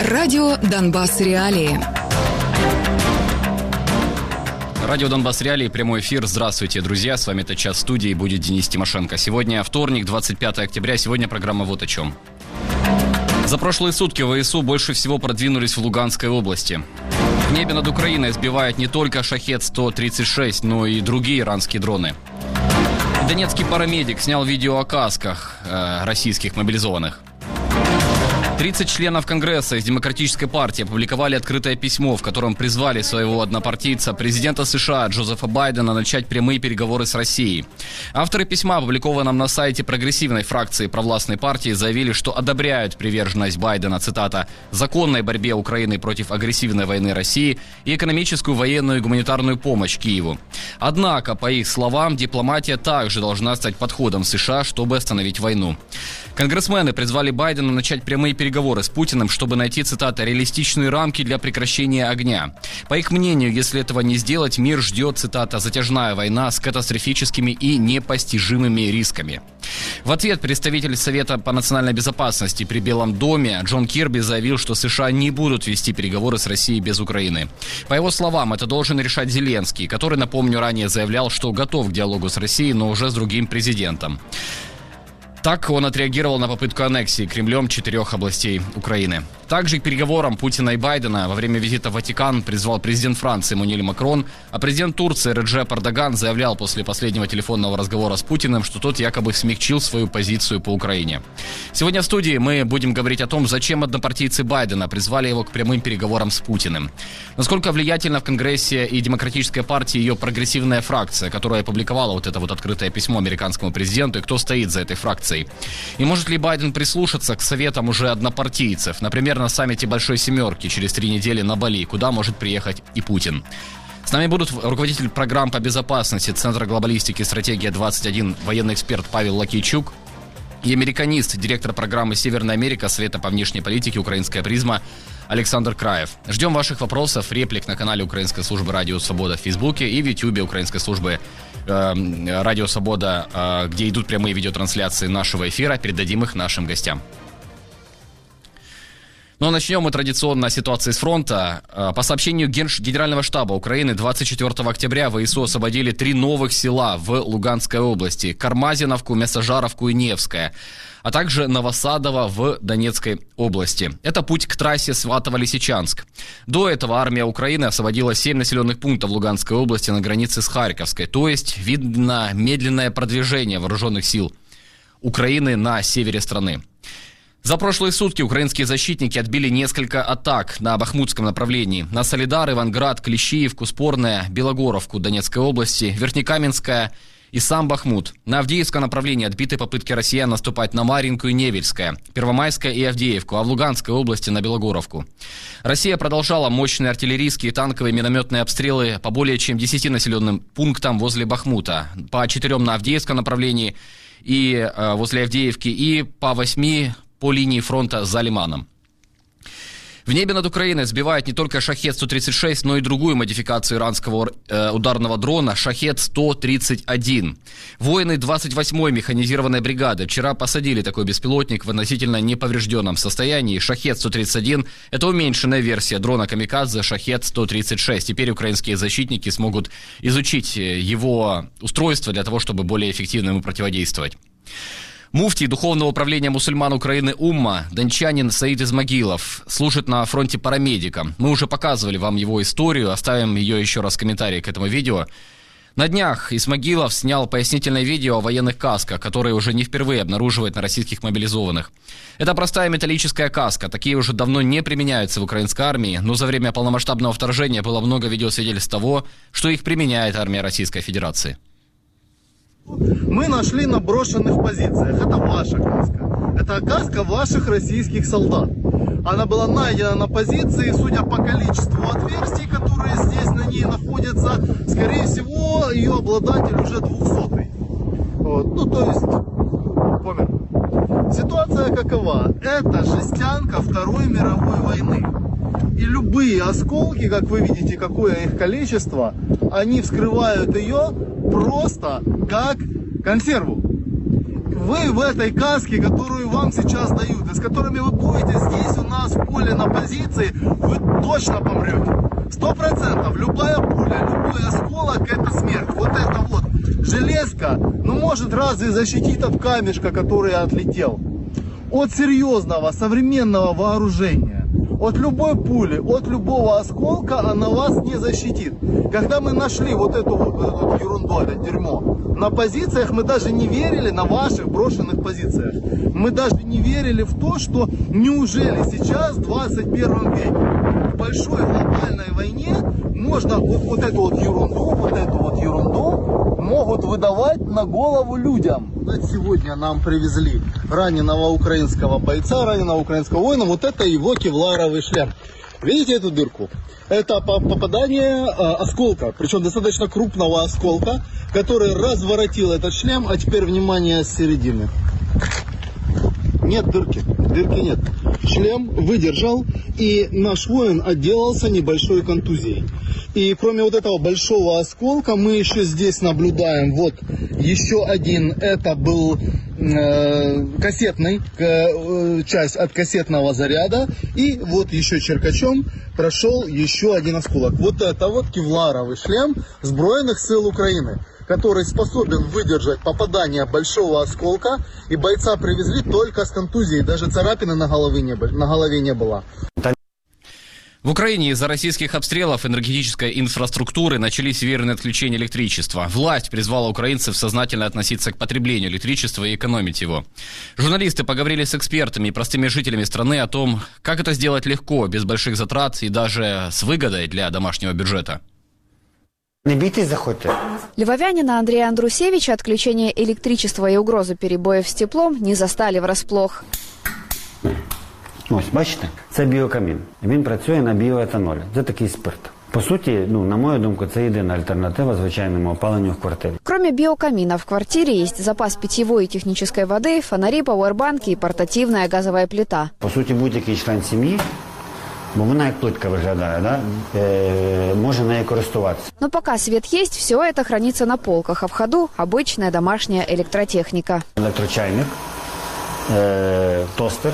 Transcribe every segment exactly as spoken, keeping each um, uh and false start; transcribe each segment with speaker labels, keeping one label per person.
Speaker 1: Радио «Донбасс. Реалии».
Speaker 2: Радио «Донбасс. Реалии», прямой эфир. Здравствуйте, друзья. С вами этот час в студии будет Денис Тимошенко. Сегодня вторник, двадцать пятое октября. Сегодня программа вот о чем. За прошлые сутки ВСУ больше всего продвинулись в Луганской области. В небе над Украиной сбивают не только Шахед сто тридцать шесть, но и другие иранские дроны. Донецкий парамедик снял видео о касках э, российских мобилизованных. тридцать членов Конгресса из Демократической партии опубликовали открытое письмо, в котором призвали своего однопартийца, президента США Джозефа Байдена, начать прямые переговоры с Россией. Авторы письма, опубликованном на сайте прогрессивной фракции провластной партии, заявили, что одобряют приверженность Байдена, цитата, «законной борьбе Украины против агрессивной войны России и экономическую, военную и гуманитарную помощь Киеву». Однако, по их словам, дипломатия также должна стать подходом США, чтобы остановить войну. Конгрессмены призвали Байдена начать прямые переговоры с Путиным, чтобы найти, цитата, «реалистичные рамки для прекращения огня». По их мнению, если этого не сделать, мир ждет, цитата, «затяжная война с катастрофическими и непостижимыми рисками». В ответ представитель Совета по национальной безопасности при Белом доме Джон Кирби заявил, что США не будут вести переговоры с Россией без Украины. По его словам, это должен решать Зеленский, который, напомню, ранее заявлял, что готов к диалогу с Россией, но уже с другим президентом. Так он отреагировал на попытку аннексии Кремлем четырех областей Украины. Также к переговорам Путина и Байдена во время визита в Ватикан призвал президент Франции Эммануэль Макрон, а президент Турции Реджеп Эрдоган заявлял после последнего телефонного разговора с Путиным, что тот якобы смягчил свою позицию по Украине. Сегодня в студии мы будем говорить о том, зачем однопартийцы Байдена призвали его к прямым переговорам с Путиным. Насколько влиятельна в Конгрессе и Демократической партии ее прогрессивная фракция, которая опубликовала вот это вот открытое письмо американскому президенту, и кто стоит за этой фракцией. И может ли Байден прислушаться к советам уже однопартийцев, например, на саммите Большой Семерки через три недели на Бали, куда может приехать и Путин? С нами будут руководитель программ по безопасности Центра глобалистики «Стратегия двадцать один», военный эксперт Павел Лакейчук и американист, директор программы «Северная Америка» Совета по внешней политике «Украинская призма» Александр Краев. Ждем ваших вопросов, реплик на канале Украинской службы «Радио Свобода» в Фейсбуке и в Ютьюбе Украинской службы э, «Радио Свобода», э, где идут прямые видеотрансляции нашего эфира. Передадим их нашим гостям. Но начнем мы традиционно с ситуации с фронта. По сообщению Генерального штаба Украины, двадцать четвёртого октября ВСУ освободили три новых села в Луганской области: Кармазиновку, Мясожаровку и Невское, а также Новосадово в Донецкой области. Это путь к трассе Сватово-Лисичанск. До этого армия Украины освободила семь населенных пунктов Луганской области на границе с Харьковской. То есть видно медленное продвижение вооруженных сил Украины на севере страны. За прошлые сутки украинские защитники отбили несколько атак на бахмутском направлении. На Солидар, Иванград, Клещиевку, Спорное, Белогоровку Донецкой области, Верхнекаменская и сам Бахмут. На Авдеевском направлении отбиты попытки россиян наступать на Марьинку и Невельское, Первомайское и Авдеевку, а в Луганской области на Белогоровку. Россия продолжала мощные артиллерийские, танковые, минометные обстрелы по более чем десяти населенным пунктам возле Бахмута, по четырем на Авдеевском направлении и э, возле Авдеевки, и по восьми по линии фронта за Лиманом. В небе над Украиной сбивают не только Шахед сто тридцать шесть, но и другую модификацию иранского э, ударного дрона Шахед сто тридцать один. Воины двадцать восьмой механизированной бригады вчера посадили такой беспилотник в относительно неповрежденном состоянии. Шахед сто тридцать один – это уменьшенная версия дрона Камикадзе Шахед сто тридцать шесть. Теперь украинские защитники смогут изучить его устройство для того, чтобы более эффективно ему противодействовать. Муфтий Духовного управления мусульман Украины Умма, дончанин Саид Измагилов, служит на фронте парамедиком. Мы уже показывали вам его историю, оставим ее еще раз в комментарии к этому видео. На днях Исмагилов снял пояснительное видео о военных касках, которые уже не впервые обнаруживают на российских мобилизованных. Это простая металлическая каска, такие уже давно не применяются в украинской армии, но за время полномасштабного вторжения было много видеосвидетельств того, что их применяет армия Российской Федерации.
Speaker 3: Мы нашли на брошенных позициях. Это ваша каска. Это каска ваших российских солдат. Она была найдена на позиции, судя по количеству отверстий, которые здесь на ней находятся, скорее всего, ее обладатель уже двухсотый. Вот. Ну, то есть, помер. Ситуация какова? Это жестянка Второй мировой войны. И любые осколки, как вы видите, какое их количество, они вскрывают ее просто как консерву. вы в этой каске, которую вам сейчас дают, и с которыми вы будете здесь у нас в поле на позиции, вы точно помрете. Сто процентов. Любая пуля, любой осколок – это смерть. Вот это вот железка, ну может разве защитить от камешка, который отлетел? От серьезного современного вооружения, от любой пули, от любого осколка она вас не защитит. Когда мы нашли вот эту вот, вот, вот ерунду, это дерьмо, на позициях мы даже не верили, на ваших брошенных позициях. Мы даже не верили в то, что неужели сейчас, в двадцать первом веке, в большой глобальной войне, можно вот, вот эту вот ерунду, вот эту вот ерунду могут выдавать на голову людям. Сегодня нам привезли раненого украинского бойца, раненого украинского воина. Вот это его кевларовый шлем. Видите эту дырку? Это попадание а, осколка, причем достаточно крупного осколка, который разворотил этот шлем, а теперь, внимание, с середины. Нет дырки, дырки нет. Шлем выдержал, и наш воин отделался небольшой контузией. И кроме вот этого большого осколка, мы еще здесь наблюдаем вот еще один, это был э, кассетный, э, часть от кассетного заряда. И вот еще черкачом прошел еще один осколок. Вот это вот кевларовый шлем Збройных сил Украины, который способен выдержать попадание большого осколка. И бойца привезли только с контузией, даже царапины на голове не, на голове не было.
Speaker 2: В Украине из-за российских обстрелов энергетической инфраструктуры начались северные отключения электричества. Власть призвала украинцев сознательно относиться к потреблению электричества и экономить его. Журналисты поговорили с экспертами и простыми жителями страны о том, как это сделать легко, без больших затрат и даже с выгодой для домашнего бюджета.
Speaker 4: Не бійтесь, заходьте.
Speaker 5: Львовянина Андрея Андрусевича отключение электричества и угрозы перебоев с теплом не застали врасплох.
Speaker 4: Ось, бачите? Це біокамін. Він працює на біоетанолі. Це такий спирт. По суті, ну, на мою думку, це єдина альтернатива звичайному опаленню в квартирі.
Speaker 5: Кроме биокамина в квартире есть запас питьевой и технической воды, фонари, пауэрбанки и портативная газовая плита.
Speaker 4: По суті, будь-який член сім'ї, бо вона як плитка виглядає, да? е- може нею користуватися.
Speaker 5: Но пока свет есть, все это хранится на полках, а в ходу обычная домашняя электротехника.
Speaker 4: Електрочайник, е- тостер,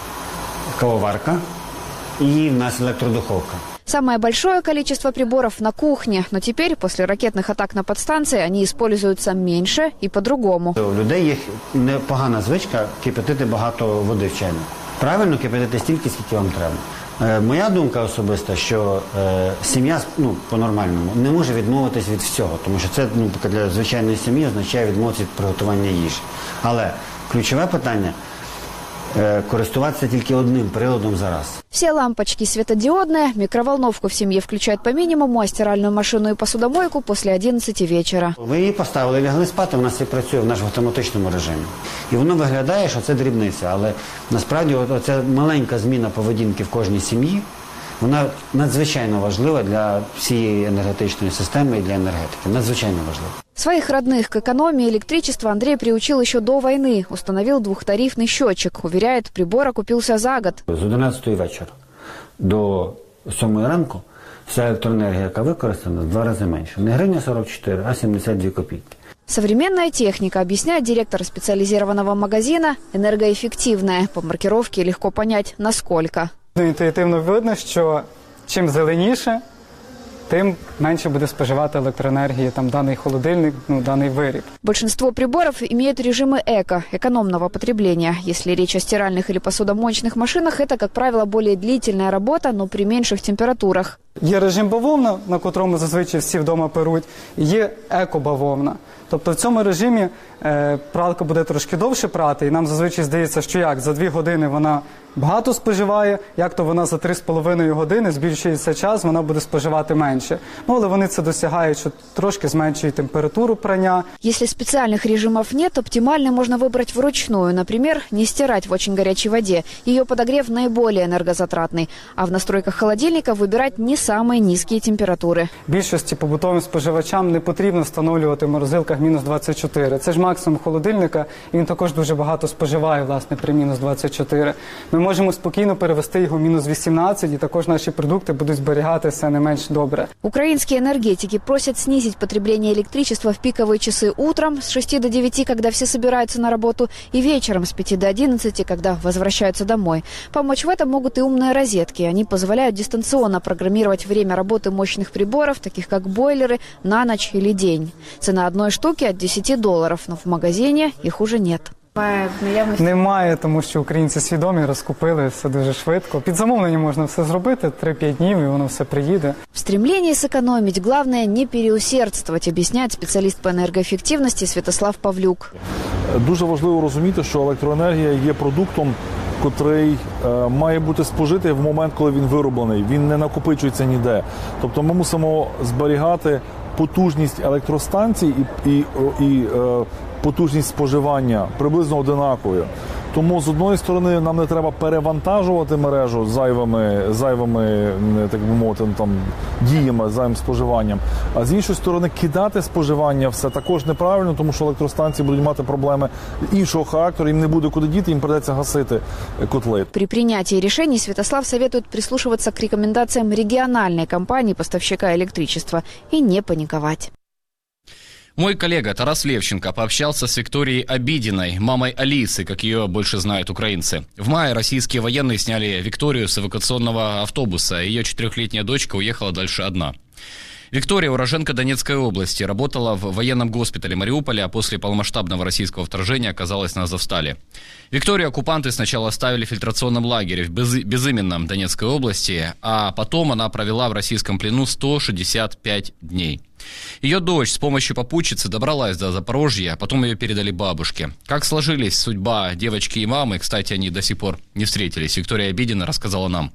Speaker 4: кавоварка и у нас электродуховка.
Speaker 5: Самое большое количество приборов на кухне, но теперь, после ракетных атак на подстанции, они используются меньше и по-другому.
Speaker 4: У людей є непогана звичка кипятити багато води в чайнику. Правильно кипятити стільки, скільки вам треба. Е, моя думка особиста, що е, сім'я, ну, по-нормальному, не може відмовитись від всього, тому що це, ну, для звичайної сім'ї означає відмовитися від приготування їжі. Але ключове питання – користуватися тільки одним приладом за раз.
Speaker 5: Все лампочки светодиодные, микроволновку в семье включают по минимуму, а стиральную машину и посудомойку после одиннадцати вечера.
Speaker 4: Ви її поставили, лягли спати, вона все працює в нашому автоматичному режимі. І воно виглядає, що це дрібниця, але насправді оця маленька зміна поведінки в кожній сім'ї, вона надзвичайно важлива для всієї енергетичної системи і для енергетики. Надзвичайно важлива.
Speaker 5: Своих родных к экономии электричества Андрей приучил еще до войны. Установил двухтарифный счетчик. Уверяет, прибор окупился за год.
Speaker 4: З одинадцятої вечора до сьомої ранку вся електроенергія, яка використана, в два рази менше. Не гривня сорок чотири, а сімдесят дві копійки.
Speaker 5: Современная техника, объясняет директор специализированного магазина, энергоэффективная. По маркировке легко понять, насколько.
Speaker 6: Інтуїтивно видно, що чим зеленіше, тим менше буде споживати електроенергії там даний холодильник, ну, даний виріб.
Speaker 5: Большинство приборов имеют режимы эко, экономного потребления. Если речь о стиральных или посудомоечных машинах, это, как правило, более длительная работа, но при меньших температурах.
Speaker 6: Є режим бавовна, на котрому зазвичай всі вдома перуть, і є еко-бавовна. Тобто в цьому режимі е, пралка буде трошки довше прати, і нам зазвичай здається, що як, за дві години вона багато споживає, як то вона за три з половиною години збільшується час, вона буде споживати менше. Ну, але вони це досягають, що трошки зменшують температуру прання.
Speaker 5: Если специальных режимов нет, оптимально можно выбрать вручную. Например, не стирать в очень горячей воде. Ее подогрев наиболее энергозатратный. А в настройках холодильника выбирать не самые низкие температуры.
Speaker 6: Більшості побутовим споживачам не потрібно встановлювати в морозилках мінус двадцять чотири. Це ж максимум холодильника, і він також дуже багато споживає, власне, при мінус двадцять чотири. Ми можемо спокійно перевести його в мінус вісімнадцять, і також наші продукти будуть зберігатися не менш добре.
Speaker 5: Украинские энергетики просят снизить потребление электричества в пиковые часы утром с шести до девяти, когда все собираются на работу, и вечером с пяти до одиннадцати, когда возвращаются домой. Помочь в этом могут и умные розетки. Они позволяют дистанционно программировать время работы мощных приборов, таких как бойлеры, на ночь или день. Цена одной штуки от десяти долларов, но в магазине их уже нет.
Speaker 6: Немає, тому що українці свідомі, розкупили все дуже швидко. Під замовлення можна все зробити, три-п'ять днів, і воно все приїде.
Speaker 5: В стремлении сэкономить главное не переусердствовать, объясняет специалист по энергоэффективности Святослав Павлюк.
Speaker 7: Дуже важливо розуміти, що електроенергія є продуктом, котрий е, має бути спожитий в момент, коли він вироблений. Він не накопичується ніде. Тобто ми мусимо зберігати потужність електростанцій і, і, і е, потужність споживання приблизно одинаковою. Тому, з одної сторони, нам не треба перевантажувати мережу зайвими, зайвими так би мовити, там, діями, зайвим споживанням. А з іншої сторони, кидати споживання все також неправильно, тому що електростанції будуть мати проблеми іншого характеру, їм не буде куди діти, їм придеться гасити котли.
Speaker 5: При принятии решений Святослав советует прислушиваться к рекомендациям региональной компании-поставщика электричества и не паниковать.
Speaker 2: Мой коллега Тарас Левченко пообщался с Викторией Обидиной, мамой Алисы, как ее больше знают украинцы. В мае российские военные сняли Викторию с эвакуационного автобуса, ее четырехлетняя дочка уехала дальше одна. Виктория, уроженка Донецкой области, работала в военном госпитале Мариуполя, а после полномасштабного российского вторжения оказалась на Азовстале. Викторию оккупанты сначала оставили в фильтрационном лагере в без... безыменном Донецкой области, а потом она провела в российском плену сто шестьдесят пять дней. Ее дочь с помощью попутчицы добралась до Запорожья, потом ее передали бабушке. Как сложились судьба девочки и мамы, кстати, они до сих пор не встретились, Виктория Обидина рассказала нам.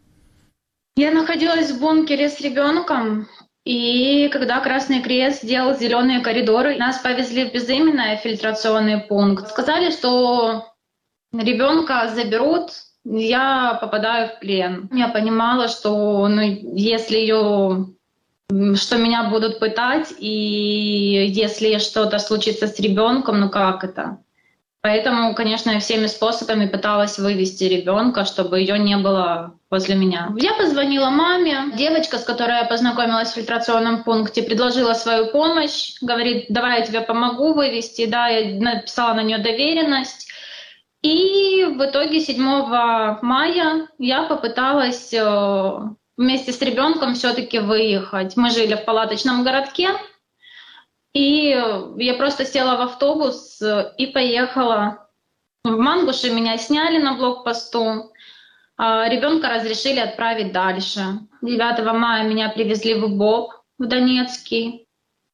Speaker 8: Я находилась в бункере с ребенком. И когда Красный Крест сделал зеленые коридоры, нас повезли в безыменный фильтрационный пункт. Сказали, что ребенка заберут, я попадаю в плен. Я понимала, что ну, если ее, что меня будут пытать, и если что-то случится с ребенком, ну как это? Поэтому, конечно, я всеми способами пыталась вывести ребенка, чтобы ее не было возле меня. Я позвонила маме. Девочка, с которой я познакомилась в фильтрационном пункте, предложила свою помощь. Говорит, давай я тебе помогу вывести. Да, я написала на нее доверенность. И в итоге седьмого мая я попыталась вместе с ребенком все-таки выехать. Мы жили в палаточном городке. И я просто села в автобус и поехала в Мангуши. Меня сняли на блокпосту. Ребенка разрешили отправить дальше. девятого мая меня привезли в ИБОП в Донецкий.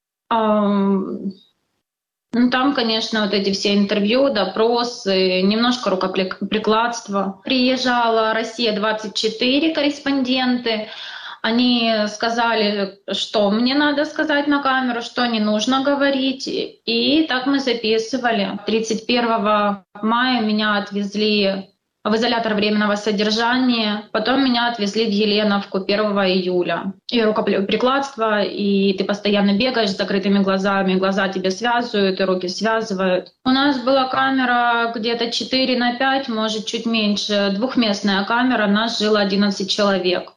Speaker 8: Ну, там, конечно, вот эти все интервью, допросы, немножко рукоприкладства. Приезжала «Россия двадцать четыре» корреспонденты. Они сказали, что мне надо сказать на камеру, что не нужно говорить. И так мы записывали. тридцать первого мая меня отвезли в изолятор временного содержания. Потом меня отвезли в Еленовку первого июля. И рукоприкладство, и ты постоянно бегаешь с закрытыми глазами. Глаза тебе связывают, и руки связывают. У нас была камера где-то четыре на пять, может, чуть меньше. Двухместная камера, нас жило одиннадцать человек.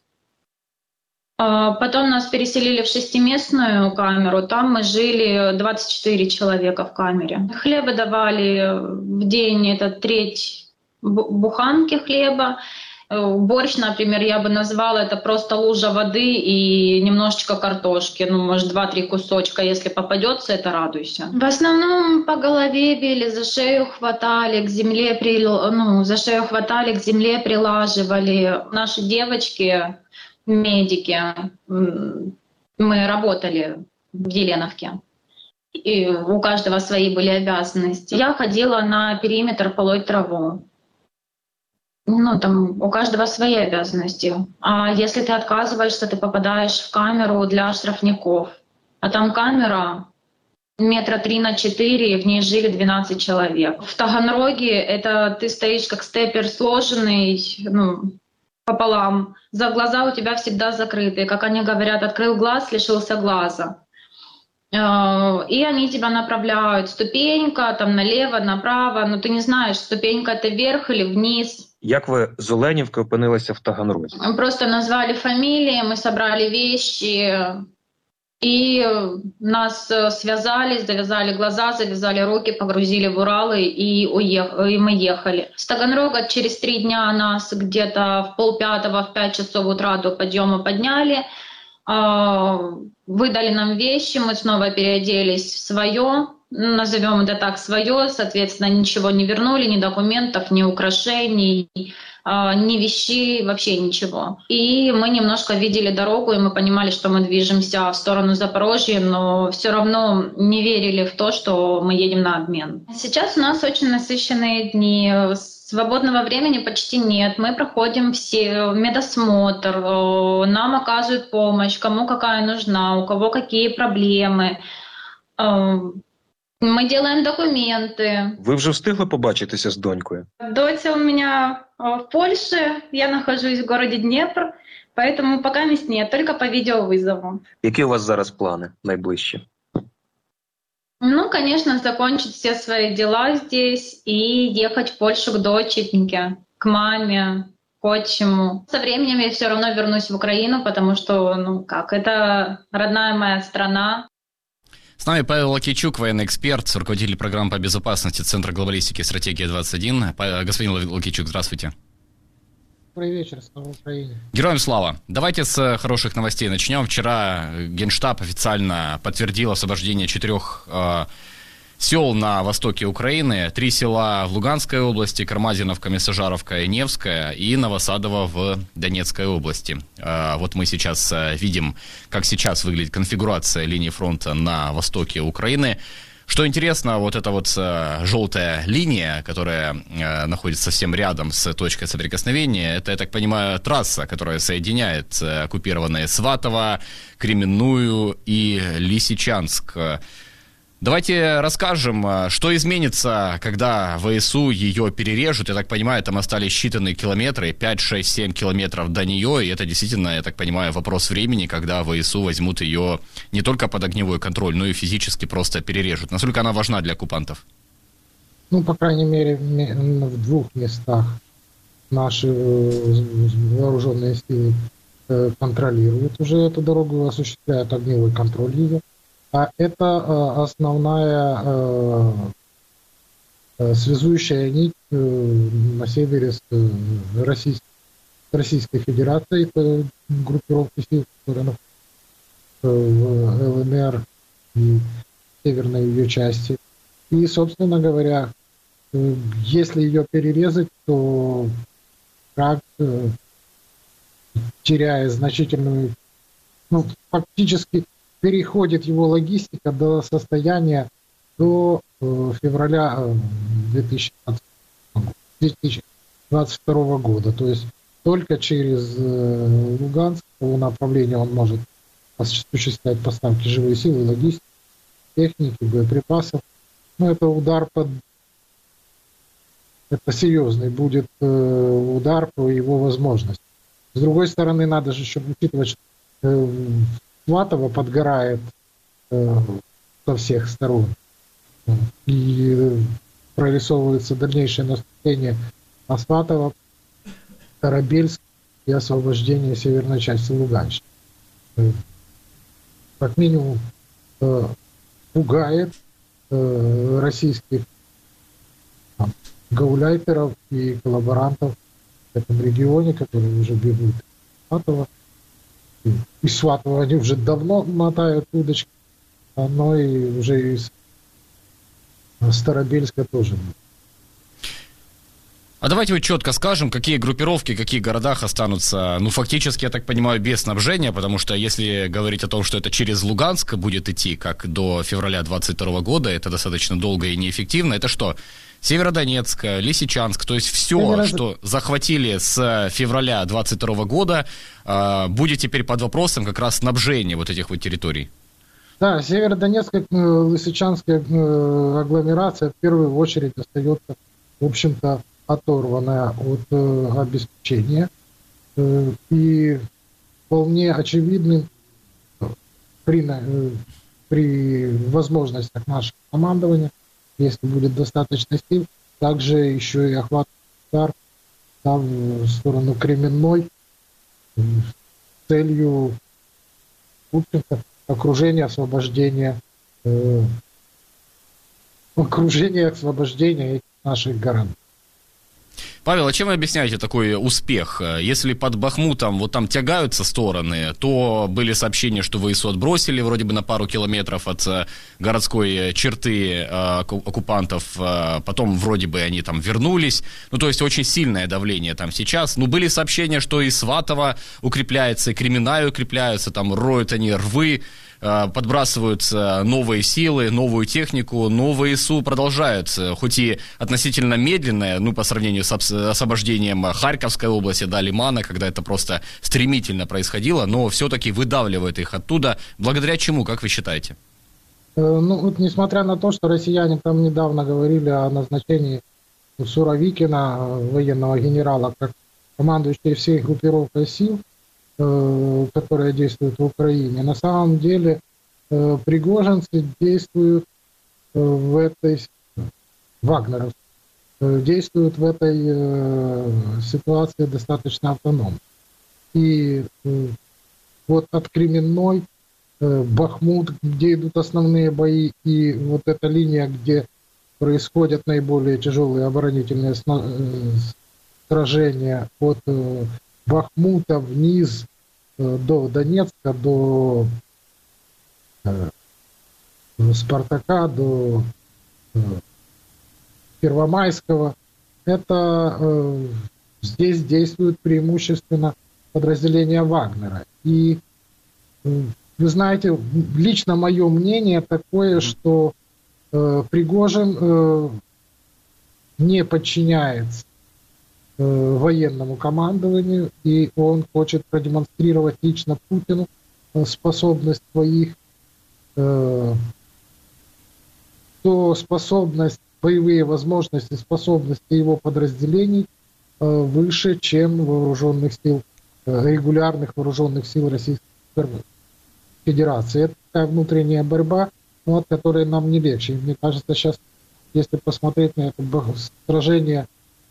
Speaker 8: Потом нас переселили в шестиместную камеру, там мы жили двадцать четыре человека в камере. Хлеба давали в день, это треть буханки хлеба. Борщ, например, я бы назвала, это просто лужа воды и немножечко картошки, ну, может, два-три кусочка, если попадется, это радуйся. В основном по голове били, за шею хватали, к земле, при... ну, за шею хватали, к земле прилаживали. Наши девочки... медики, мы работали в Еленовке, и у каждого свои были обязанности. Я ходила на периметр полоть траву. Ну, там у каждого свои обязанности. А если ты отказываешься, ты попадаешь в камеру для штрафников. А там камера метра три на четыре, в ней жили двенадцать человек. В Таганроге это ты стоишь как степер сложенный, ну, пополам. За глаза у тебя всегда закрыты. Как они говорят, открыл глаз, лишился глаза. и они тебя направляют. Ступенька, там налево, направо, но ты не знаешь, ступенька это вверх или вниз.
Speaker 9: Як ви з Оленівки опинилися в Таганрозі?
Speaker 8: Просто назвали фамилии, мы собрали вещи, и нас связали, завязали глаза, завязали руки, погрузили в Уралы и, уех... и мы ехали. С Таганрога через три дня нас где-то в полпятого, в пять часов утра до подъема подняли, выдали нам вещи, мы снова переоделись в свое, назовем это так, свое, соответственно, ничего не вернули, ни документов, ни украшений, ни вещей, вообще ничего. И мы немножко видели дорогу, и мы понимали, что мы движемся в сторону Запорожья, но все равно не верили в то, что мы едем на обмен. Сейчас у нас очень насыщенные дни, свободного времени почти нет. Мы проходим все медосмотр, нам оказывают помощь, кому какая нужна, у кого какие проблемы. Мы делаем документы.
Speaker 9: Ви вже встигли побачитися з донькою?
Speaker 8: Доча у меня в Польше, я нахожусь в городе Днепр, поэтому пока мест нет, только по видеовызову.
Speaker 9: Які у вас зараз плани найближчі?
Speaker 8: Ну, конечно, закончить все свои дела здесь и ехать в Польшу к доченьке, к маме, к отчиму. Со временем я все равно вернусь в Украину, потому что, ну как, это родная моя страна.
Speaker 2: С нами Павел Лакичук, военный эксперт, руководитель программы по безопасности Центра глобалистики «Стратегия двадцать один». Господин Лакичук, здравствуйте.
Speaker 10: Добрый вечер, слава Украине.
Speaker 2: Героям слава. Давайте с хороших новостей начнем. Вчера Генштаб официально подтвердил освобождение четырех э, сел на востоке Украины. Три села в Луганской области, Кармазиновка, Месожаровка и Невская, и Новосадово в Донецкой области. Э, вот мы сейчас э, видим, как сейчас выглядит конфигурация линии фронта на востоке Украины. Что интересно, вот эта вот э, желтая линия, которая э, находится совсем рядом с точкой соприкосновения, это, я так понимаю, трасса, которая соединяет э, оккупированные Сватово, Кременную и Лисичанск. Давайте расскажем, что изменится, когда ВСУ ее перережут. Я так понимаю, там остались считанные километры, пять, шесть, семь километров до нее. И это действительно, я так понимаю, вопрос времени, когда ВСУ возьмут ее не только под огневой контроль, но и физически просто перережут. Насколько она важна для оккупантов?
Speaker 10: Ну, по крайней мере, в двух местах наши вооруженные силы контролируют уже эту дорогу, осуществляют огневой контроль ее. А это основная связующая нить на севере с Российской, Российской Федерацией, это группировки сил, которые находятся в ЛНР и северной ее части. И, собственно говоря, если ее перерезать, то как теряя значительную, ну, фактически переходит его логистика до состояния до э, февраля две тысячи двадцать второго года. То есть только через э, Луганск по направлению он может осуществлять поставки живой силы, логистики, техники, боеприпасов. Но это удар под... Это серьезный будет э, удар по его возможности. С другой стороны, надо же еще учитывать, что э, Сватово подгорает э, со всех сторон. И э, прорисовывается дальнейшее наступление на Сватово, Тарабельск и освобождение северной части Луганщины. Э, как минимум э, пугает э, российских э, гауляйтеров и коллаборантов в этом регионе, которые уже бегут из Сватова. Из Сватова они уже давно мотают удочки, но и уже из Старобельска тоже.
Speaker 2: А давайте вот четко скажем, какие группировки, в каких городах останутся, ну, фактически, я так понимаю, без снабжения, потому что если говорить о том, что это через Луганск будет идти, как до февраля двадцать второго года, это достаточно долго и неэффективно, это что? Северодонецк, Лисичанск, то есть все, Северо... что захватили с февраля двадцать второго года, будет теперь под вопросом как раз снабжения вот этих вот территорий.
Speaker 10: Да, Северодонецкая, Лисичанская агломерация в первую очередь остается, в общем-то, оторванная от э, обеспечения. Э, и вполне очевидным при, э, при возможностях нашего командования, если будет достаточно сил, также еще и охват удар там, в сторону Кременной с целью окружения, освобождения, э, окружения, освобождения этих наших городов.
Speaker 2: Павел, а чем вы объясняете такой успех? Если под Бахмутом вот там тягаются стороны, то были сообщения, что ВСУ отбросили вроде бы на пару километров от городской черты оккупантов, потом вроде бы они там вернулись, ну то есть очень сильное давление там сейчас. Ну были сообщения, что и Сватово укрепляется, и Кременная укрепляются, там роют они рвы, подбрасываются новые силы, новую технику, но ВСУ продолжают, хоть и относительно медленное, ну, по сравнению с освобождением Харьковской области, да, Лимана, когда это просто стремительно происходило, но все-таки выдавливает их оттуда. Благодаря чему, как вы считаете?
Speaker 10: Ну, вот несмотря на то, что россияне там недавно говорили о назначении Суровикина, военного генерала, как командующий всей группировкой сил, которые действуют в Украине. На самом деле пригожинцы действуют в этой вагнеровцы действуют в этой ситуации достаточно автономно. И вот от Кременной, Бахмут, где идут основные бои, и вот эта линия, где происходят наиболее тяжелые оборонительные сражения от Бахмута вниз до Донецка, до Спартака, до Первомайского. Это здесь действуют преимущественно подразделения Вагнера. И вы знаете, лично мое мнение такое, что Пригожин не подчиняется военному командованию, и он хочет продемонстрировать лично Путину способность своих, то способность, боевые возможности, способности его подразделений выше, чем вооруженных сил, регулярных вооруженных сил Российской Федерации. Это такая внутренняя борьба, ну, от которой нам не легче. И мне кажется, сейчас, если посмотреть на это сражение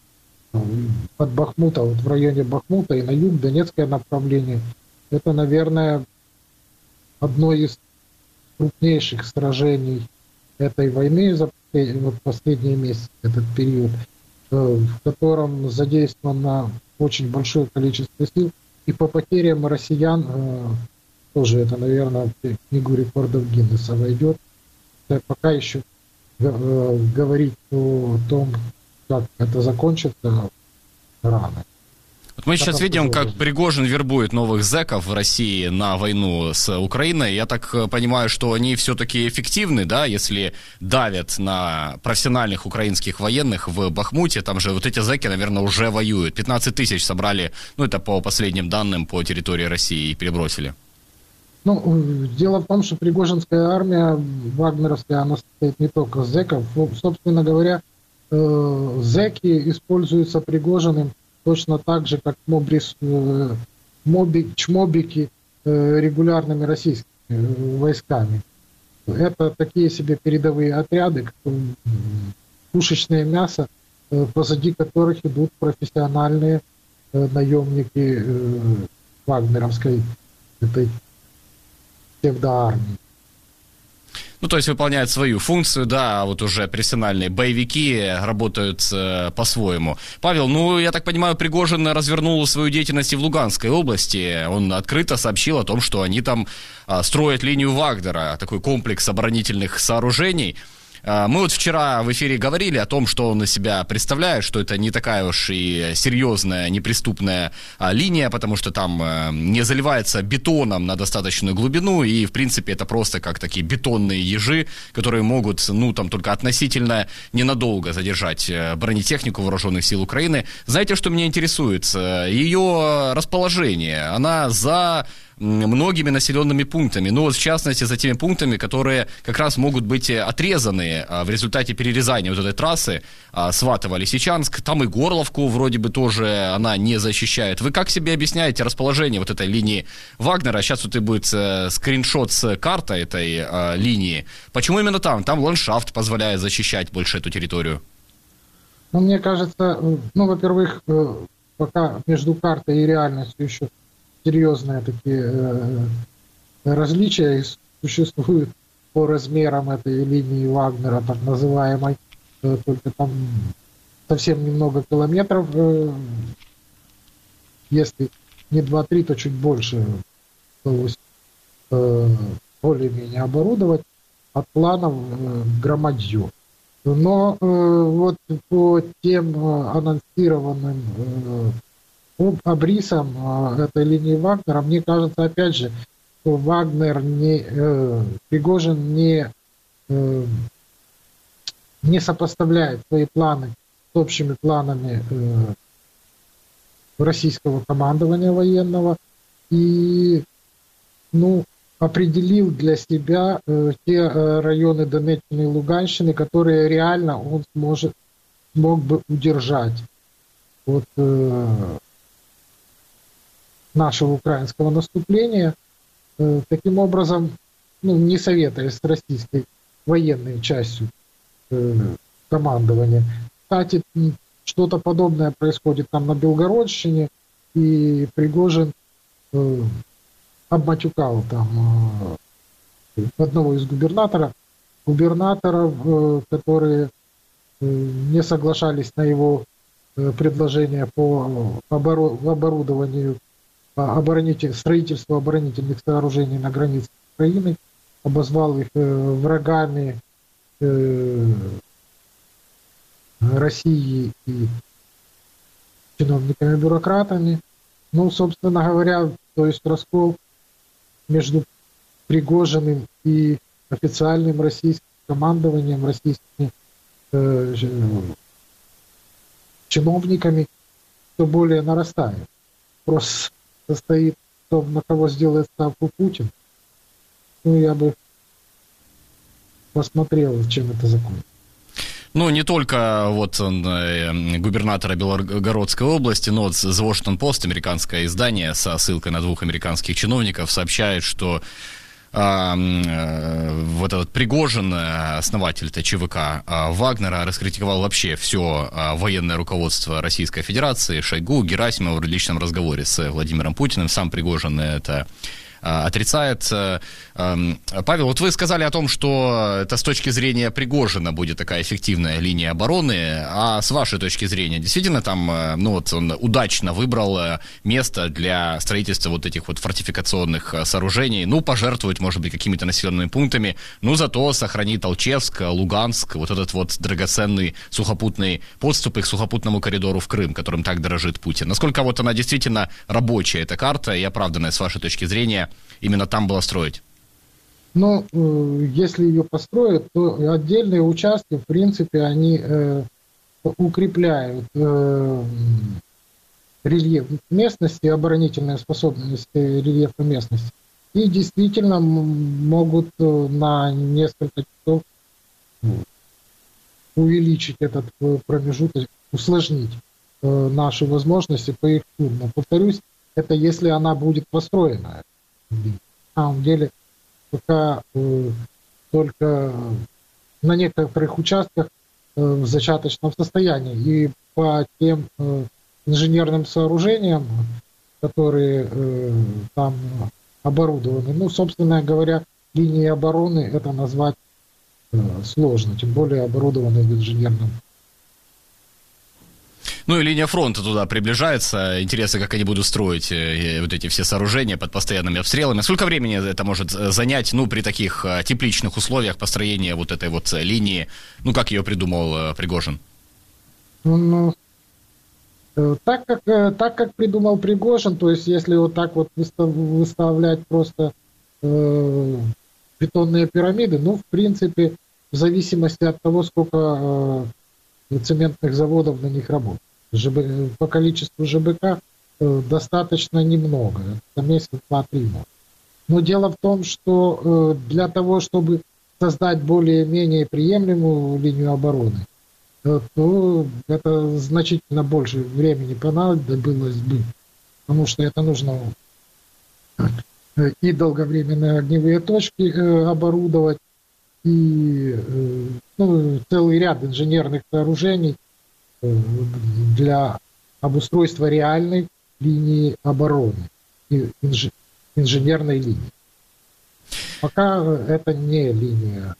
Speaker 10: под Бахмута, вот в районе Бахмута и на юг, Донецкое направление, это, наверное, одно из крупнейших сражений этой войны за вот последние месяцы, этот период, в котором задействовано очень большое количество сил. И по потерям россиян тоже это, наверное, в книгу рекордов Гиннесса войдет. Пока еще говорить о том, как это закончится, рано.
Speaker 2: Вот мы сейчас видим, как Пригожин вербует новых зэков в России на войну с Украиной. Я так понимаю, что они все-таки эффективны, да, если давят на профессиональных украинских военных в Бахмуте. Там же вот эти зэки, наверное, уже воюют. пятнадцать тысяч собрали, ну это по последним данным, по территории России и перебросили.
Speaker 10: Ну, дело в том, что Пригожинская армия, вагнеровская, она состоит не только из зэков. Собственно говоря, зэки используются Пригожиным точно так же, как мобрис, моби, чмобики регулярными российскими войсками. Это такие себе передовые отряды, пушечное мясо, позади которых идут профессиональные наемники вагнеровской этой псевдоармии.
Speaker 2: Ну, то есть выполняют свою функцию, да, а вот уже профессиональные боевики работают э, по-своему. Павел, ну, я так понимаю, Пригожин развернул свою деятельность и в Луганской области. Он открыто сообщил о том, что они там э, строят линию Вагнера, такой комплекс оборонительных сооружений. Мы вот вчера в эфире говорили о том, что он из себя представляет, что это не такая уж и серьезная, неприступная а, линия, потому что там а, не заливается бетоном на достаточную глубину, и, в принципе, это просто как такие бетонные ежи, которые могут, ну, там, только относительно ненадолго задержать бронетехнику вооруженных сил Украины. Знаете, что меня интересует? Ее расположение. Она за многими населенными пунктами. Ну вот в частности за теми пунктами, которые как раз могут быть отрезаны в результате перерезания вот этой трассы Сватово-Лисичанск. Там и Горловку вроде бы тоже она не защищает. Вы как себе объясняете расположение вот этой линии Вагнера? Сейчас вот и будет скриншот с картой этой линии. Почему именно там? Там ландшафт позволяет защищать больше эту территорию.
Speaker 10: Ну, мне кажется, ну, во-первых, пока между картой и реальностью еще серьезные такие э, различия существуют по размерам этой линии Вагнера, так называемой, э, только там совсем немного километров, э, если не два-три, то чуть больше удалось э, более-менее оборудовать, от планов э, громадью. Но э, вот по тем э, анонсированным э, обрисом э, этой линии Вагнера, мне кажется, опять же, что Вагнер не, э, Пригожин не, э, не сопоставляет свои планы с общими планами э, российского командования военного и, ну, определил для себя э, те э, районы Донеччины и Луганщины, которые реально он сможет, смог бы удержать от э, нашего украинского наступления. Э, таким образом, ну, не советуясь с российской военной частью э, командования. Кстати, что-то подобное происходит там на Белгородщине, и Пригожин э, обматюкал там э, одного из губернаторов, губернаторов, э, которые э, не соглашались на его э, предложение по обору, оборудованию, оборонитель, строительству оборонительных сооружений на границе Украины, обозвал их э, врагами э, России и чиновниками-бюрократами. Ну, собственно говоря, то есть раскол между Пригожиным и официальным российским командованием, российскими э, чиновниками все более нарастает. Вопрос состоит в том, на кого сделает ставку Путин. Ну, я бы посмотрел, чем это закончится.
Speaker 2: Ну, не только вот э, губернатора Белгородской области, но вот The Washington Post, американское издание, со ссылкой на двух американских чиновников, сообщает, что э, э, вот этот Пригожин, основатель ТЧВК э, Вагнера, раскритиковал вообще все э, военное руководство Российской Федерации, Шойгу, Герасимова в личном разговоре с Владимиром Путиным. Сам Пригожин это отрицает. Павел, вот вы сказали о том, что это с точки зрения Пригожина будет такая эффективная линия обороны, а с вашей точки зрения, действительно там, ну вот он удачно выбрал место для строительства вот этих вот фортификационных сооружений, ну, пожертвовать, может быть, какими-то населенными пунктами, но зато сохранит Алчевск, Луганск, вот этот вот драгоценный сухопутный подступ к сухопутному коридору в Крым, которым так дорожит Путин. Насколько вот она действительно рабочая, эта карта, и оправданная с вашей точки зрения, именно там было строить?
Speaker 10: Ну, если ее построят, то отдельные участки, в принципе, они э, укрепляют э, рельеф местности, оборонительные способности рельефа местности. И действительно могут на несколько часов увеличить этот промежуток, усложнить э, наши возможности по их штурму. Повторюсь, это если она будет построена. На самом деле, пока э, только на некоторых участках э, в зачаточном состоянии. И по тем э, инженерным сооружениям, которые э, там оборудованы, ну, собственно говоря, линии обороны это назвать э, сложно, тем более оборудованы в инженерном.
Speaker 2: Ну и линия фронта туда приближается. Интересно, как они будут строить вот эти все сооружения под постоянными обстрелами. Сколько времени это может занять, ну, при таких тепличных условиях построения вот этой вот линии? Ну, как ее придумал Пригожин?
Speaker 10: Ну, так как, так как придумал Пригожин, то есть если вот так вот выставлять просто э, бетонные пирамиды, ну, в принципе, в зависимости от того, сколько э, цементных заводов на них работает. ЖБ, по количеству ЖБК э, достаточно немного. Это месяц, два-три. Но дело в том, что для того, чтобы создать более-менее приемлемую линию обороны, то это значительно больше времени понадобилось бы, потому что это нужно и долговременные огневые точки оборудовать, и ну, целый ряд инженерных сооружений для обустройства реальной линии обороны, инж, инженерной линии. Пока это не линия.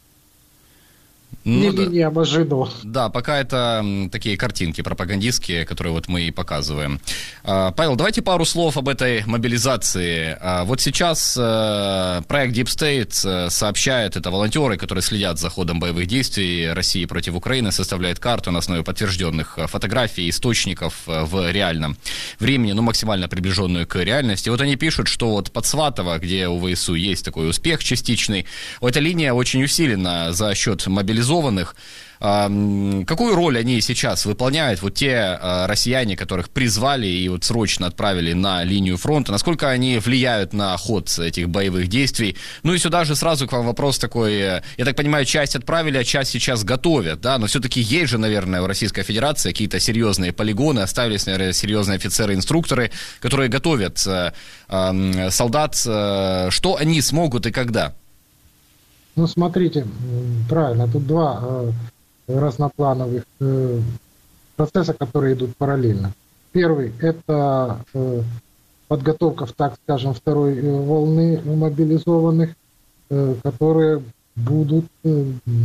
Speaker 2: Ну,
Speaker 10: не
Speaker 2: да.
Speaker 10: линия Мажино.
Speaker 2: Да, пока это такие картинки пропагандистские, которые вот мы и показываем. Павел, давайте пару слов об этой мобилизации. Вот сейчас проект Deep State сообщает, это волонтеры, которые следят за ходом боевых действий России против Украины, составляет карту на основе подтвержденных фотографий, источников в реальном времени, ну, максимально приближенную к реальности. Вот они пишут, что вот под Сватово, где у ВСУ есть такой успех частичный, эта линия очень усилена за счет мобилизованных. Какую роль они сейчас выполняют, вот те россияне, которых призвали и вот срочно отправили на линию фронта, насколько они влияют на ход этих боевых действий? Ну и сюда же сразу к вам вопрос такой, я так понимаю, часть отправили, а часть сейчас готовят, да, но все-таки есть же, наверное, в Российской Федерации какие-то серьезные полигоны, оставились, наверное, серьезные офицеры-инструкторы, которые готовят э, солдат, э, что они смогут и когда?
Speaker 10: Ну, смотрите, правильно, тут два э, разноплановых э, процесса, которые идут параллельно. Первый – это э, подготовка, так скажем, второй э, волны мобилизованных, э, которые будут э,